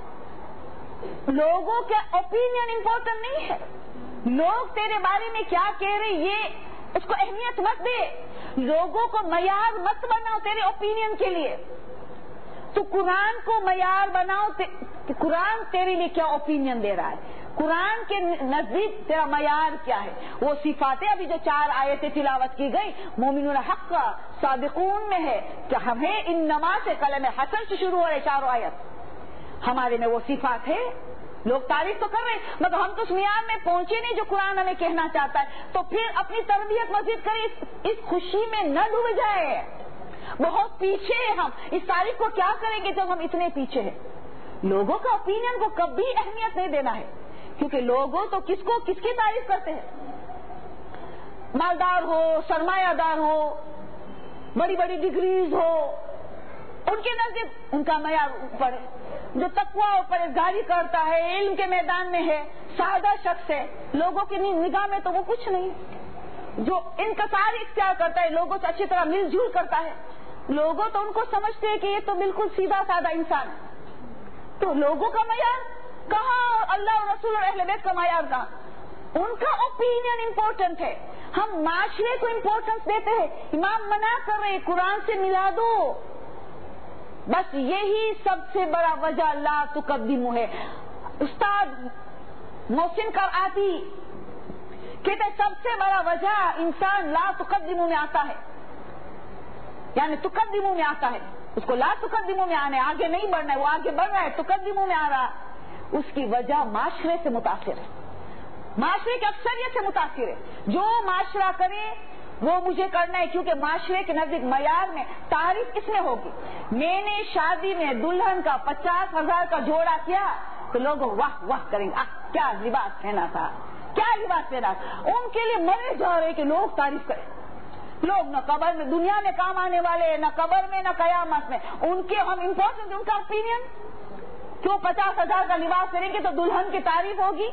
لوگوں کا اوپینین امپورٹنٹ نہیں ہے. لوگ تیرے بارے میں کیا کہہ رہے یہ اس کو اہمیت مت دے. لوگوں کو معیار مت بناؤ تیرے اوپینین کے لیے. تو قرآن کو معیار بناؤ. قرآن تیرے لیے کیا اوپینین دے رہا ہے، قرآن کے نزدیک تیرا معیار کیا ہے. وہ صفاتیں ابھی جو چار آیتیں تلاوت کی گئی مومنون حق صادقون میں ہے کہ ہمیں ان نماز سے کلمہ حسن سے شروع ہو رہے چاروں آیت، ہمارے میں وہ صفات ہے. لوگ تعریف تو کر رہے ہیں مگر ہم تو اس معیار میں پہنچے نہیں جو قرآن ہمیں کہنا چاہتا ہے. تو پھر اپنی تربیت مزید کریں، اس خوشی میں نہ ڈوب جائے. بہت پیچھے ہیں ہم، اس تعریف کو کیا کریں گے جب ہم اتنے پیچھے ہیں. لوگوں کا اوپینین کو کبھی اہمیت نہیں دینا ہے، کیونکہ لوگوں تو کس کو کس کی تعریف کرتے ہیں. مالدار ہو، سرمایہ دار ہو، بڑی بڑی ڈگریز ہو، ان کے نزدیک ان کا معیار اوپر ہے. جو تقویٰ اور پرہیزگاری کرتا ہے، علم کے میدان میں ہے، سادہ شخص ہے، لوگوں کی نگاہ میں تو وہ کچھ نہیں. جو انکسار اختیار کرتا ہے، لوگوں سے اچھی طرح مل جل کرتا ہے، لوگوں تو ان کو سمجھتے ہیں کہ یہ تو بالکل سیدھا سادہ انسان ہے. تو لوگوں کا معیار کہاں، اللہ اور رسول اور اہل بیت کا معیار کہاں. ان کا اوپینین امپورٹنٹ ہے، ہم معاشرے کو امپورٹنس دیتے ہیں. امام منع کر رہے قرآن سے ملا دو. بس یہی سب سے بڑا وجہ لا تقدمو ہے. استاد محسن کرآتی کہتے سب سے بڑا وجہ انسان لا تقدمو میں آتا ہے، یعنی تقدمو میں آتا ہے. اس کو لا تقدمو میں آنے، آگے نہیں بڑھنا ہے، وہ آگے بڑھ رہا ہے، تقدمو میں آ رہا. اس کی وجہ معاشرے سے متاثر ہے، معاشرے کی اکثریت سے متاثر ہے. جو معاشرہ کرے وہ مجھے کرنا ہے، کیونکہ معاشرے کے نزدیک معیار میں تعریف اس میں ہوگی. میں نے شادی میں دلہن کا پچاس ہزار کا جوڑا کیا تو لوگ واہ واہ کریں گے، کیا لباس پہنا تھا، کیا لباس پہنا تھا. ان کے لیے مرے جا رہے کہ لوگ تعریف کریں. لوگ نہ قبر میں دنیا میں کام آنے والے، نہ قبر میں نہ قیامت میں. ان کے ہم امپورٹنٹ، ان کا اوپینین کیوں پچاس ہزار کا لباس کریں گے تو دلہن کی تعریف ہوگی.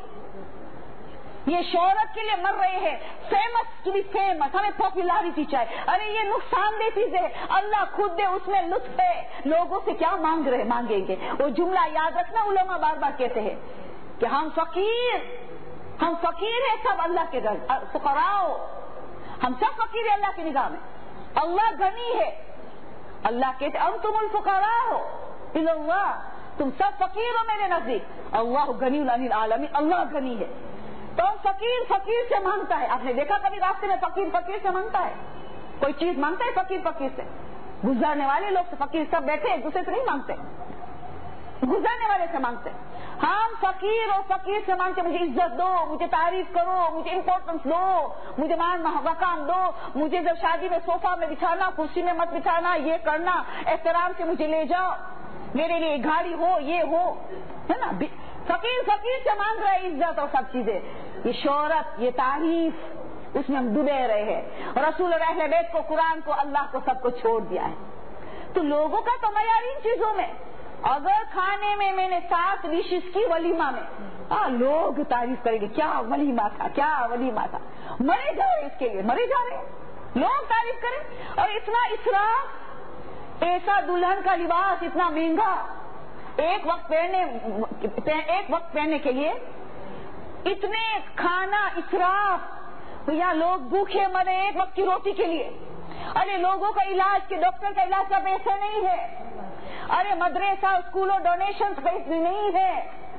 یہ شہرت کے لیے مر رہے ہیں، فیمس ٹو بی فیمس، ہمیں پاپولیرٹی چاہیے. ارے یہ نقصان دہ چیز ہے، اللہ خود دے اس میں لطف ہے. لوگوں سے کیا مانگ رہے مانگیں گے. وہ جملہ یاد رکھنا، علماء بار بار کہتے ہیں کہ ہم فقیر ہم فقیر ہیں سب اللہ کے گھر، فقراء ہم سب فقیر ہیں اللہ کی نگاہ میں. اللہ غنی ہے. اللہ کہتے انتم الفقراء الی اللہ، تم سب فقیر ہو میرے نزدیک. اللہ غنی عن العالمین، اللہ غنی ہے. تو فقیر فقیر سے مانگتا ہے. آپ نے دیکھا کبھی راستے میں فقیر فقیر سے مانگتا ہے؟ کوئی چیز مانگتا ہے فقیر فقیر سے؟ گزرنے والے لوگ فقیر سب بیٹھے ایک دوسرے سے نہیں مانگتے، گزرنے والے سے مانگتے. ہم فقیر اور فقیر سے مانگتے مجھے عزت دو، مجھے تعریف کرو، مجھے امپورٹنس دو، مجھے مان مقام دو، مجھے جب شادی میں صوفہ میں بچھانا، کرسی میں مت بچھانا، یہ کرنا، احترام سے مجھے لے جاؤ، میرے لیے گاڑی ہو، یہ ہو، ہے نا. فقیر فقیر سے مانگ رہے عزت اور سب چیزیں. یہ شہرت، یہ تعریف، اس میں ہم ڈوبے رہے ہیں. رسول اور اہل بیت کو، قرآن کو، اللہ کو، سب کو چھوڑ دیا ہے. تو لوگوں کا تو معیار ان چیزوں میں. اگر کھانے میں میں نے سات ڈشز کی ولیمہ میں، آ لوگ تعریف کریں گے کیا ولیمہ تھا، کیا ولیمہ تھا. مرے جا رہے اس کے لیے، مرے جا رہے لوگ تعریف کریں. اور اتنا اسراف، ایسا دلہن کا لباس اتنا مہنگا، ایک وقت پہننے ایک وقت پہننے کے لیے اتنے کھانا اسراف. یہاں لوگ بھوکے مرے ایک وقت کی روٹی کے لیے. ارے لوگوں کا علاج کے ڈاکٹر کا علاج کا پیسے نہیں ہے. ارے مدرسہ اسکولوں ڈونیشن پیسے نہیں ہے.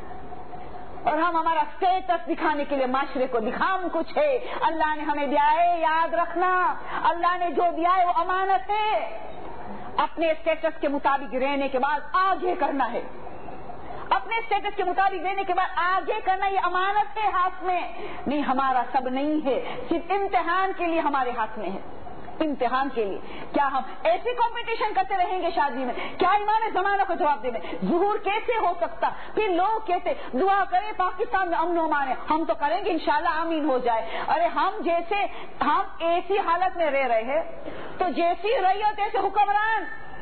اور ہم ہمارا اسٹیٹس دکھانے کے لیے معاشرے کو دکھام کچھ ہے. اللہ نے ہمیں دیا ہے، یاد رکھنا، اللہ نے جو دیا ہے وہ امانت ہے. اپنے اسٹیٹس کے مطابق رہنے کے بعد آگے کرنا ہے. اپنے اسٹیٹس کے مطابق رہنے کے بعد آگے کرنا، یہ امانت ہے ہاتھ میں. نہیں، ہمارا سب نہیں ہے، صرف امتحان کے لیے ہمارے ہاتھ میں ہے. امتحان کے لیے کیا ہم ایسی کمپٹیشن کرتے رہیں گے شادی میں؟ کیا امام زمانہ کو جواب دیں؟ ظہور کیسے ہو سکتا؟ پھر لوگ کہتے دعا کریں پاکستان میں امن و امان ہے. ہم تو کریں گے انشاءاللہ آمین ہو جائے. ارے ہم جیسے ہم ایسی حالت میں رہ رہے ہیں تو جیسی رعیت ایسے حکمران.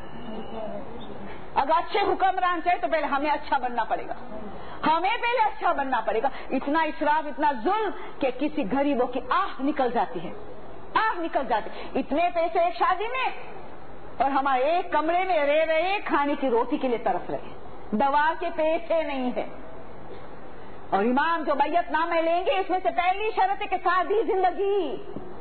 اگر اچھے حکمران چاہے تو پہلے ہمیں اچھا بننا پڑے گا، ہمیں پہلے اچھا بننا پڑے گا. اتنا اسراف، اتنا ظلم کہ کسی غریبوں کی آہ نکل جاتی ہے، آہ نکل جاتی. اتنے پیسے ایک شادی میں اور ہمارے ایک کمرے میں رہ رہے، کھانے کی روٹی کے لیے ترس رہے، دوا کے پیسے نہیں ہے. اور امام جو بیعت نامے لیں گے اس میں سے پہلی شرط ہے کہ سادی زندگی،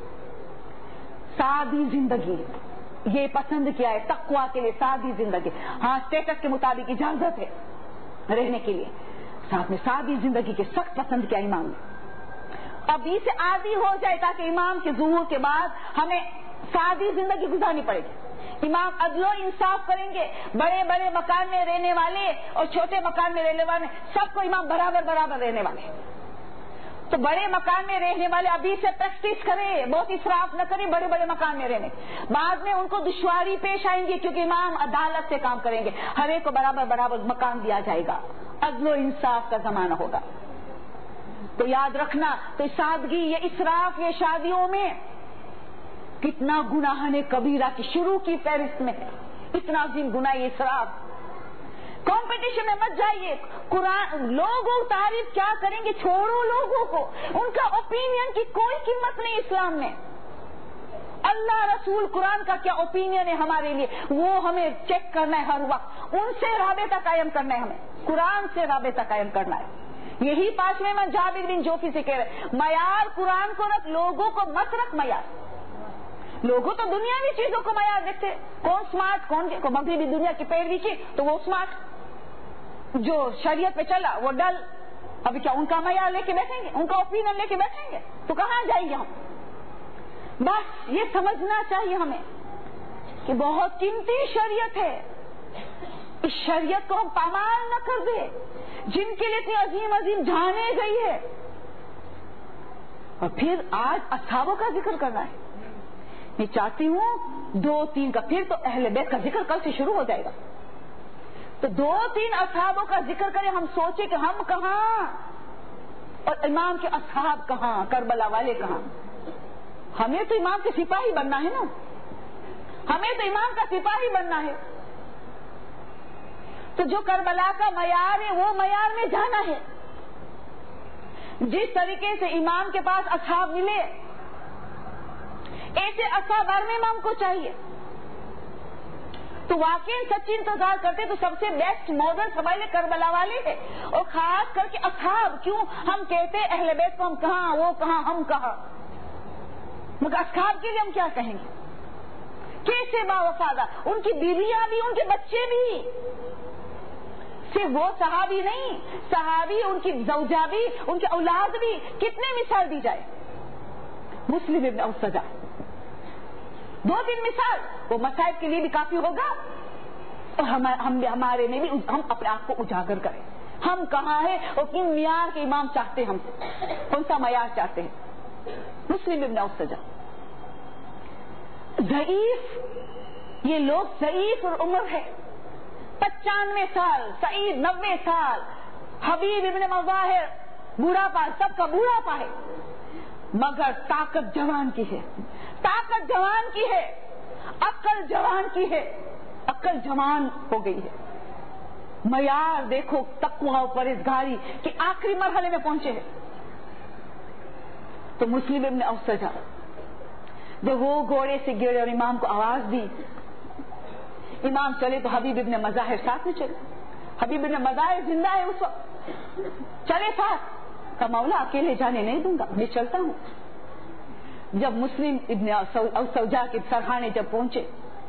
سادی زندگی یہ پسند کیا ہے تقویٰ کے لیے، سادی زندگی. ہاں اسٹیٹس کے مطابق اجازت ہے رہنے کے لیے، ساتھ میں سادی زندگی کے سخت پسند کیا امام نے. ابھی سے عادی ہو جائے تاکہ امام کے ظہور کے بعد ہمیں سادی زندگی گزارنی پڑے گی. امام عدل و انصاف کریں گے، بڑے بڑے مکان میں رہنے والے اور چھوٹے مکان میں رہنے والے سب کو امام برابر برابر رہنے والے. تو بڑے مکان میں رہنے والے ابھی سے پریکٹس کریں، بہت اسراف نہ کریں بڑے بڑے مکان میں رہنے. بعد میں ان کو دشواری پیش آئیں گی کیونکہ امام عدالت سے کام کریں گے، ہر ایک کو برابر برابر مکان دیا جائے گا، عدل و انصاف کا زمانہ ہوگا. تو یاد رکھنا، تو سادگی، یہ اسراف یہ شادیوں میں کتنا گناہ نے کبیرہ کی شروع کی فہرست میں ہے، اتنا عظیم گناہ یہ اسراف. کمپٹیشن میں مت جائیے. قرآن لوگوں تعریف کیا کریں گے، چھوڑو لوگوں کو، ان کا اوپینین کی کوئی قیمت نہیں اسلام میں. اللہ رسول قرآن کا کیا اوپینین ہے ہمارے لیے، وہ ہمیں چیک کرنا ہے ہر وقت. ان سے رابطہ قائم کرنا ہے، ہمیں قرآن سے رابطہ قائم کرنا ہے. یہی پانچویں من جابر بن جوفی سے کہہ رہے، معیار قرآن کو رکھ، لوگوں کو مت رکھ معیار. لوگوں تو دنیاوی چیزوں کو معیار دیکھتے، کون سمارٹ، کون مغربی دنیا کی پیروی کی تو وہ سمارٹ، جو شریعت پہ چلا وہ ڈل. ابھی کیا ان کا معیار لے کے بیٹھیں گے، ان کا اوپینین لے کے بیٹھیں گے تو کہاں جائیں گے ہم. بس یہ سمجھنا چاہیے ہمیں کہ بہت قیمتی شریعت ہے، اس شریعت کو ہم پامال نہ کر دیں جن کے لیے اتنی عظیم عظیم جانے گئی ہے. اور پھر آج اصحابوں کا ذکر کرنا ہے. میں چاہتی ہوں دو تین کا، پھر تو اہل بیت کا ذکر کل سے شروع ہو جائے گا، تو دو تین اصحابوں کا ذکر کریں. ہم سوچیں کہ ہم کہاں اور امام کے اصحاب کہاں، کربلا والے کہاں. ہمیں تو امام کے سپاہی بننا ہے نا، ہمیں تو امام کا سپاہی بننا ہے. تو جو کربلا کا معیار ہے وہ معیار میں جانا ہے. جس طریقے سے امام کے پاس اصحاب ملے ایسے اصحاب ہر امام کو چاہیے. تو واقعی سچی انتظار کرتے تو سب سے بیسٹ ماڈل ہمارے کربلا والے ہیں، اور خاص کر کے اصحاب. کیوں ہم کہتے اہل بیت کو ہم کہاں، وہ کہاں، ہم کہاں، مگر اصحاب کے لیے ہم کیا کہیں گے. کیسے باوفادہ، ان کی بیویاں بھی، ان کے بچے بھی. صرف وہ صحابی نہیں، صحابی، ان کی زوجہ بھی، ان کی اولاد بھی. کتنے مثال دی جائے. مسلم ابن اوسجا، دو تین مثال وہ مسائل کے لیے بھی کافی ہوگا. اور ہم ہمارے میں بھی ہم اپنے آپ کو اجاگر کریں، ہم کہاں ہیں اور کن معیار کے امام چاہتے ہیں، ہم سے کون سا معیار چاہتے ہیں. مسلم ابن اوسجا ضعیف، یہ لوگ ضعیف اور عمر ہے پچانوے سال، سعید نوے سال، حبیب ابن مظاہر بوڑھا پا، سب کا بوڑھا پا ہے، مگر طاقت جوان کی ہے، طاقت جوان کی ہے، عقل جوان کی ہے، عقل جوان ہو گئی ہے. معیار دیکھو تقوی و پرہیزگاری کے آخری مرحلے میں پہنچے ہیں. تو مسلم ابن اوسجا جب وہ گھوڑے سے گرے اور امام کو آواز دی، امام چلے تو حبیب ابن مظاہر ساتھ میں چلے. حبیب ابن مظاہر زندہ ہے اس وقت، چلے ساتھ. کہ مولا اکیلے جانے نہیں دوں گا، میں چلتا ہوں. جب مسلم ابن اوسجا کے سرحانے جب پہنچے،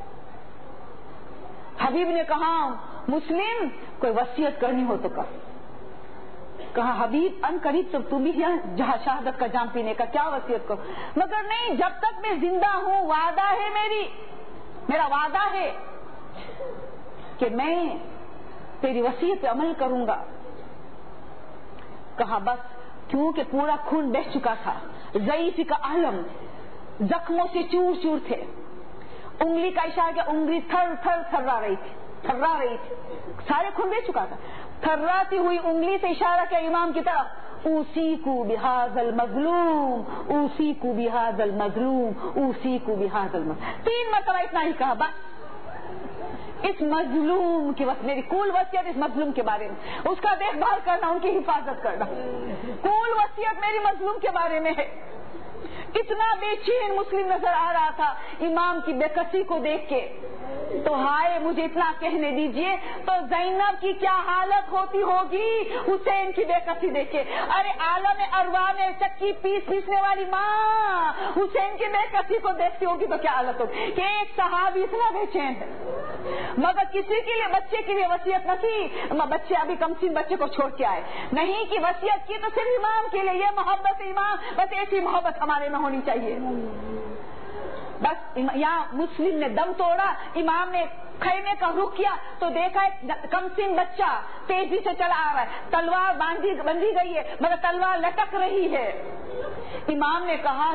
حبیب نے کہا مسلم کوئی وصیت کرنی ہو تو کر. کہا حبیب ان قریب تو تم بھی جہاں شہادت کا جام پینے کا، کیا وصیت کرو. مگر نہیں، جب تک میں زندہ ہوں وعدہ ہے، میری میرا وعدہ ہے کہ میں تیری وصیت پہ عمل کروں گا. کہا بس، کیونکہ پورا خون بہہ چکا تھا، ضعیفی کا عالم، زخموں سے چور چور تھے. انگلی کا اشارہ کیا، انگلی تھر تھر تھرا رہی تھی، تھرا رہی تھی، سارے خون بہہ چکا تھا. تھراتی ہوئی انگلی سے اشارہ کیا امام کی طرف، اوصیکو بہذا المظلوم، اوصیکو بہذا المظلوم، اوصیکو بہذا المظلوم. تین مرتبہ اتنا ہی کہا بس. اس مظلوم کی وقت میری کل وصیت اس مظلوم کے بارے میں، اس کا دیکھ بھال کرنا، ان کی حفاظت کرنا، کل وصیت میری مظلوم کے بارے میں ہے۔ اتنا بے چین مسلم نظر آ رہا تھا امام کی بے کسی کو دیکھ کے، تو ہائے مجھے اتنا کہنے دیجئے تو زینب کی کیا حالت ہوتی ہوگی حسین کی بے کسی دیکھ کے۔ ارے عالم ارواح میں چکی پیس پیسنے والی ماں حسین کی بے کسی کو دیکھتی ہوگی تو کیا حالت ہوگی کہ ایک صحابی اتنا بے چین ہے، مگر کسی کے لیے بچے کے لیے وصیت نہ کی، بچے ابھی کم سن بچے کو چھوڑ کے آئے نہیں کہ وصیت کی تو صرف امام کے لیے، یہ محبت امام، بس ایسی محبت ہمارے میں ہونی چاہیے۔ بس یہاں مسلم نے دم توڑا، امام نے خیمے کا رخ کیا تو دیکھا ایک کم سن بچہ تیزی سے چلا آ رہا ہے، تلوار باندھی بندھی گئی ہے مگر تلوار لٹک رہی ہے۔ امام نے کہا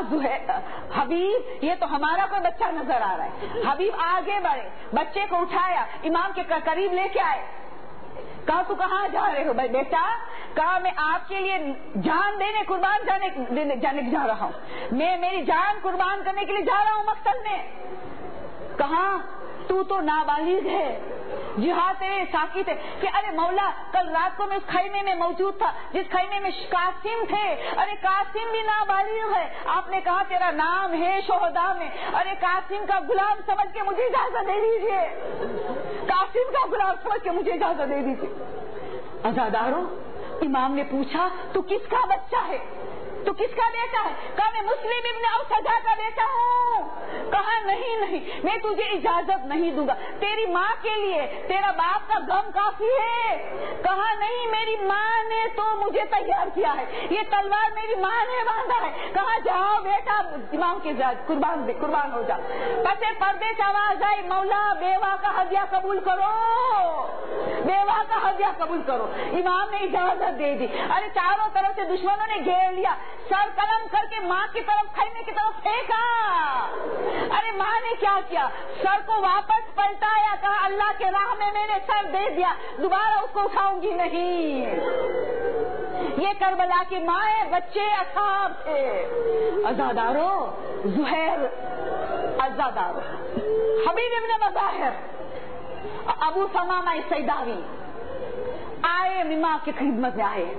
حبیب یہ تو ہمارا کوئی بچہ نظر آ رہا ہے۔ حبیب آگے بڑھے، بچے کو اٹھایا، امام کے قریب لے کے آئے، کہا تو کہاں جا رہے ہو بھائی بیٹا؟ کہا میں آپ کے لیے جان دینے قربان جانے جانے جا رہا ہوں، میں میری جان قربان کرنے کے لیے جا رہا ہوں مقتل میں۔ کہاں تو تو نابالغ ہے، جہاد تیرے ساکت ہے کہ ارے مولا کل رات کو میں اس خیمے میں موجود تھا جس خیمے میں قاسم تھے، ارے قاسم بھی نابالغ ہے، آپ نے کہا تیرا نام ہے شہداء میں، ارے قاسم کا غلام سمجھ کے مجھے اجازت دے دیجیے، قاسم کا غلام سمجھ کے مجھے اجازت دے دیجیے۔ عزادارو امام نے پوچھا تو کس کا بچہ ہے؟ تو کس کا بیٹا ہے؟ کہا میں مسلم ابن اوسجا کا بیٹا ہوں۔ کہا نہیں نہیں میں تجھے اجازت نہیں دوں گا، تیری ماں کے لیے تیرا باپ کا غم کافی ہے۔ کہا نہیں میری ماں نے تو مجھے تیار کیا ہے، یہ تلوار میری ماں نے باندھا ہے۔ کہا جاؤ بیٹا امام کے قربان قربان ہو جا۔ پسے پردے سے آواز آئی مولا بیوہ کا ہدیہ قبول کرو، بیوہ کا ہدیہ قبول کرو۔ امام نے اجازت دے دی۔ ارے چاروں طرف سے دشمنوں نے گھیر لیا، سر قلم کر کے ماں کی طرف خیمے کی طرف پھینکا۔ ارے ماں نے کیا کیا؟ سر کو واپس پلٹایا، کہا اللہ کے راہ میں میں نے سر دے دیا، دوبارہ اس کو اٹھاؤں گی نہیں۔ یہ کربلا کی ماں ہے، بچے اصحاب تھے۔ عزادارو زہیر، عزادارو حبیب ابن مظاہر، ابو ثمامہ سیداوی آئے امام کی خدمت میں آئے۔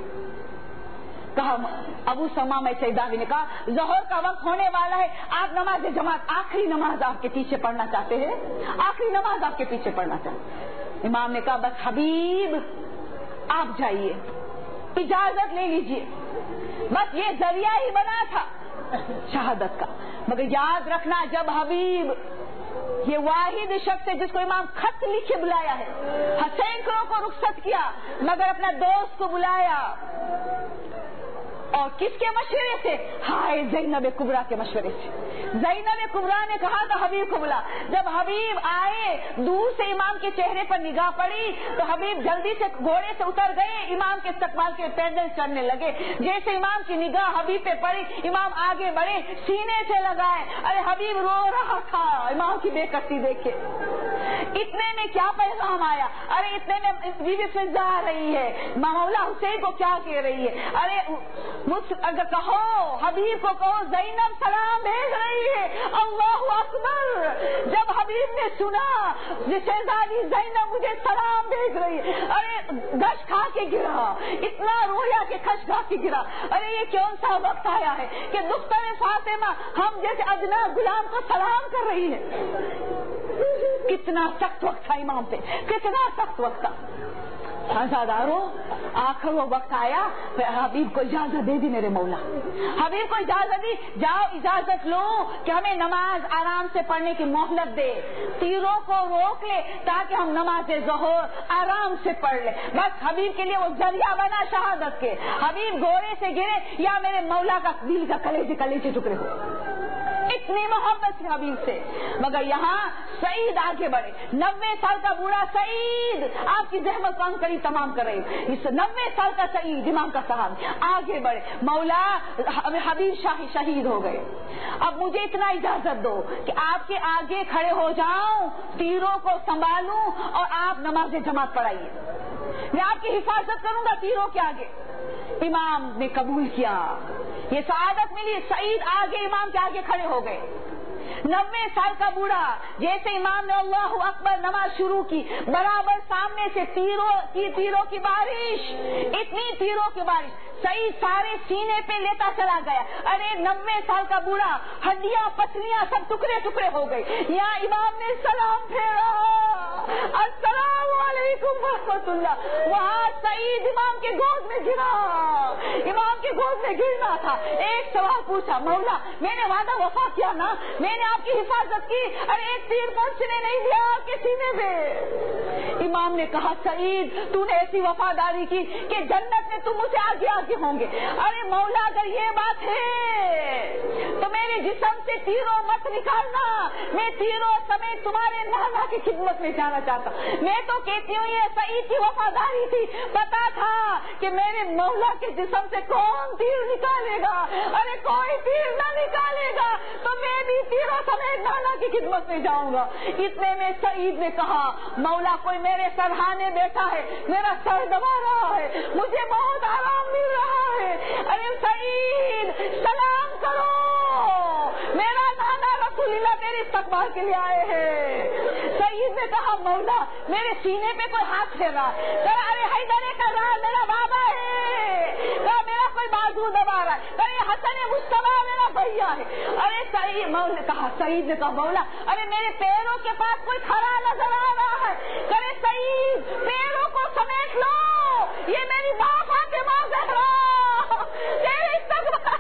کہا ابو ثمامہ سیداوی نے کہا ظہر کا وقت ہونے والا ہے، آپ نماز جماعت آخری نماز آپ کے پیچھے پڑھنا چاہتے ہیں، آخری نماز آپ کے پیچھے پڑھنا چاہتے ہیں۔ امام نے کہا بس حبیب آپ جائیے، اجازت لے لیجیے، بس یہ ذریعہ ہی بنا تھا شہادت کا، مگر یاد رکھنا جب حبیب یہ واحد شخص ہے جس کو امام خط لکھے بلایا ہے، سینکڑوں کو رخصت کیا مگر اپنا دوست کو بلایا، اور کس کے مشورے سے؟ ہائے زینب کبریٰ کے مشورے سے۔ زینب کبریٰ نے کہا تھا حبیب کو بلا۔ جب حبیب آئے دور سے امام کے چہرے پر نگاہ پڑی تو حبیب جلدی سے گھوڑے سے اتر گئے، امام کے استقبال کے پیدل چلنے لگے۔ جیسے امام کی نگاہ حبیب پہ پڑی امام آگے بڑھے، سینے سے لگائے، ارے حبیب رو رہا تھا امام کی بے کسی دیکھ کے۔ اتنے میں کیا پیغام آیا؟ ارے اتنے میں بیوی فضا آ رہی ہے، مولا حسین کو کیا کہہ رہی ہے؟ ارے اگر کہو حبیب کو کہو زینب سلام بھیج رہی ہے، اللہ اکبر۔ جب حبیب نے سنا شہزادی زینب مجھے سلام بھیج رہی ہے، ارے گش کھا کے گرا، اتنا رویا کہ کھش کھا کے گرا۔ ارے یہ کون سا وقت آیا ہے کہ دختر فاطمہ ہم جیسے ادنا غلام کو سلام کر رہی ہے؟ کتنا سخت وقت تھا امام پہ، کتنا سخت وقت تھا۔ عزادارو آخر وہ وقت آیا، حبیب کو اجازت دے دی میرے مولا، حبیب کو اجازت دی، جاؤ اجازت لو کہ ہمیں نماز آرام سے پڑھنے کی مہلت دے، تیروں کو روک لے تاکہ ہم نماز ظہر آرام سے پڑھ لیں۔ بس حبیب کے لیے وہ ذریعہ بنا شہادت کے، حبیب گھوڑے سے گرے یا میرے مولا کا دل کا کلیجے کلیجے ٹکڑے ہو، اتنی محبت سے حبیب سے۔ مگر یہاں سعید آگے بڑھے، نوے سال کا بوڑھا سعید آپ کی زحمت کام کری تمام کر رہے، اس نوے سال کا سعید امام کا صحابی آگے بڑھے، مولا حبیب شاہی شہید ہو گئے، اب مجھے اتنا اجازت دو کہ آپ کے آگے کھڑے ہو جاؤں، تیروں کو سنبھالوں اور آپ نماز جماعت پڑھائیے، میں آپ کی حفاظت کروں گا تیروں کے آگے۔ امام نے قبول کیا، یہ سعادت ملی، سعید آگے امام کے آگے کھڑے ہو گئے۔ नब्बे साल का बूढ़ा, जैसे इमाम ने अल्लाह अकबर नमाज शुरू की, बराबर सामने से तीरों की तीरों की बारिश, इतनी तीरों की बारिश, सही सारे सीने पे लेता चला गया। अरे नब्बे साल का बूढ़ा, हड्डियां पसलियां सब टुकड़े टुकड़े हो गई। यहाँ इमाम ने सलाम फेरा, अस्सलाम वालेकुम रहमतुल्लाह, वहाँ सईद इमाम के गोद में गिरा, इमाम के गोद में गिरना था। एक सवाल पूछा, मौला मैंने वादा वफा किया ना, मैंने आपकी हिफाजत की, अरे एक तीर पहुंचने नहीं दिया आपके सीने पे। इमाम ने कहा, सईद तूने ऐसी वफादारी की कि जन्नत में तुम मुझे आगे आगे होंगे। अरे मौला अगर ये बात है तो मेरे जिस्म से तीरों मत निकालना, मैं तीरों समेत तुम्हारे नाना की खिदमत में जाना चाहता। मैं तो कहती हूँ ये सईद की वफादारी थी, पता था कि मेरे मौला के जिस्म से कौन तीर निकालेगा, अरे कोई तीर न निकालेगा तो मैं भी तीरों समेत नाना की खिदमत में जाऊंगा। इतने में सईद ने कहा, मौला कोई मेरे सरहाने बैठा है, मेरा सर दबा रहा है, मुझे बहुत आराम मिल रहा है। अरे सईद सलाम करो, मेरा नाना रसूलुल्लाह तेरे इस्तकबाल के लिए आए हैं। सईद ने कहा, मौला मेरे सीने पे कोई हाथ फेर रहा है, अरे हैदर कर रहा है, मेरा बाबा है, कहा मेरा कोई बाजू दबा रहा है, अरे हसन मुस्तफा मेरा भैया है। अरे सईद मौला कहा, सईद ने कहा, मौला अरे मेरे पैरों के पास कोई खड़ा नजर आ रहा है, करे सईद पैरों को समेट लो, ये मेरी माँ फातिमा ज़हरा तेरे इस्तकबाल।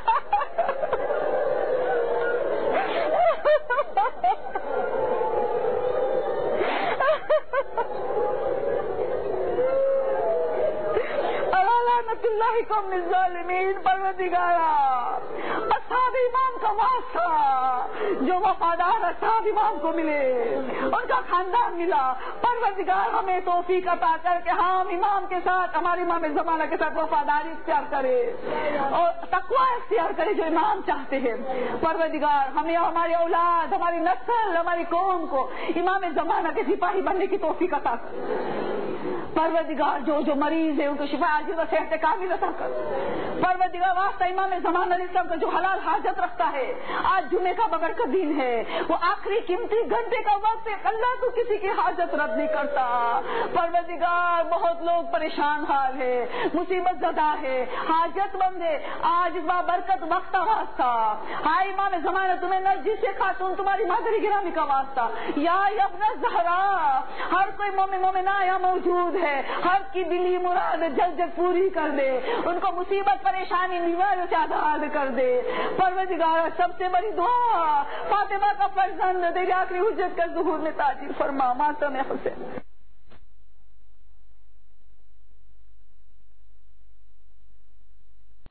परवरदिगारा असहाब इमाम का वास्ता, जो वफादार असहाब इमाम को मिले, उनका खानदान मिला। परवरदिगार हमें तौफीक अता करके हम इमाम के साथ, हमारे इमाम ज़माना के साथ वफादारी इख्तियार करे और तकवा इख्तियार करे जो इमाम चाहते हैं। परवरदिगार हमें, हमारी औलाद, हमारी नस्ल, हमारी कौम को इमाम ज़माना के सिपाही बनने की तौफीक अता कर। परवरदिगार जो जो मरीज है उनको शिफा आजिल व सेहत कामिल अता कर। परवरदिगार वास्ता इमाम ज़माना का जो हलाल हाजत रखता है, आज जुमे का बगर का दिन है, वो आखिरी कीमती घंटे का वक्त है, अल्लाह तो किसी की हाजत रद्द नहीं करता। परवरदिगार बहुत लोग परेशान हाल है, मुसीबत ज़दा है, हाजत मंद है, आज बाबरकत वक्त वास्ता, हाय इमाम ज़माना तुम्हें नज़दीक से खातून तुम्हारी मादरी गिरामी का वास्ता, या यब्न ज़हरा, हर कोई मोमिन मोमिना यहाँ मौजूद है, हर की दिली मुराद जल्द जल्द पूरी कर दे, उनको मुसीबत परेशानी बीमारियों से आजाद कर दे। परवरदिगार सबसे बड़ी दुआ, फातिमा का फर्जंद तेरी आखिरी हुज्जत का ज़ुहूर में ताजील फरमा, मातम हुसैन।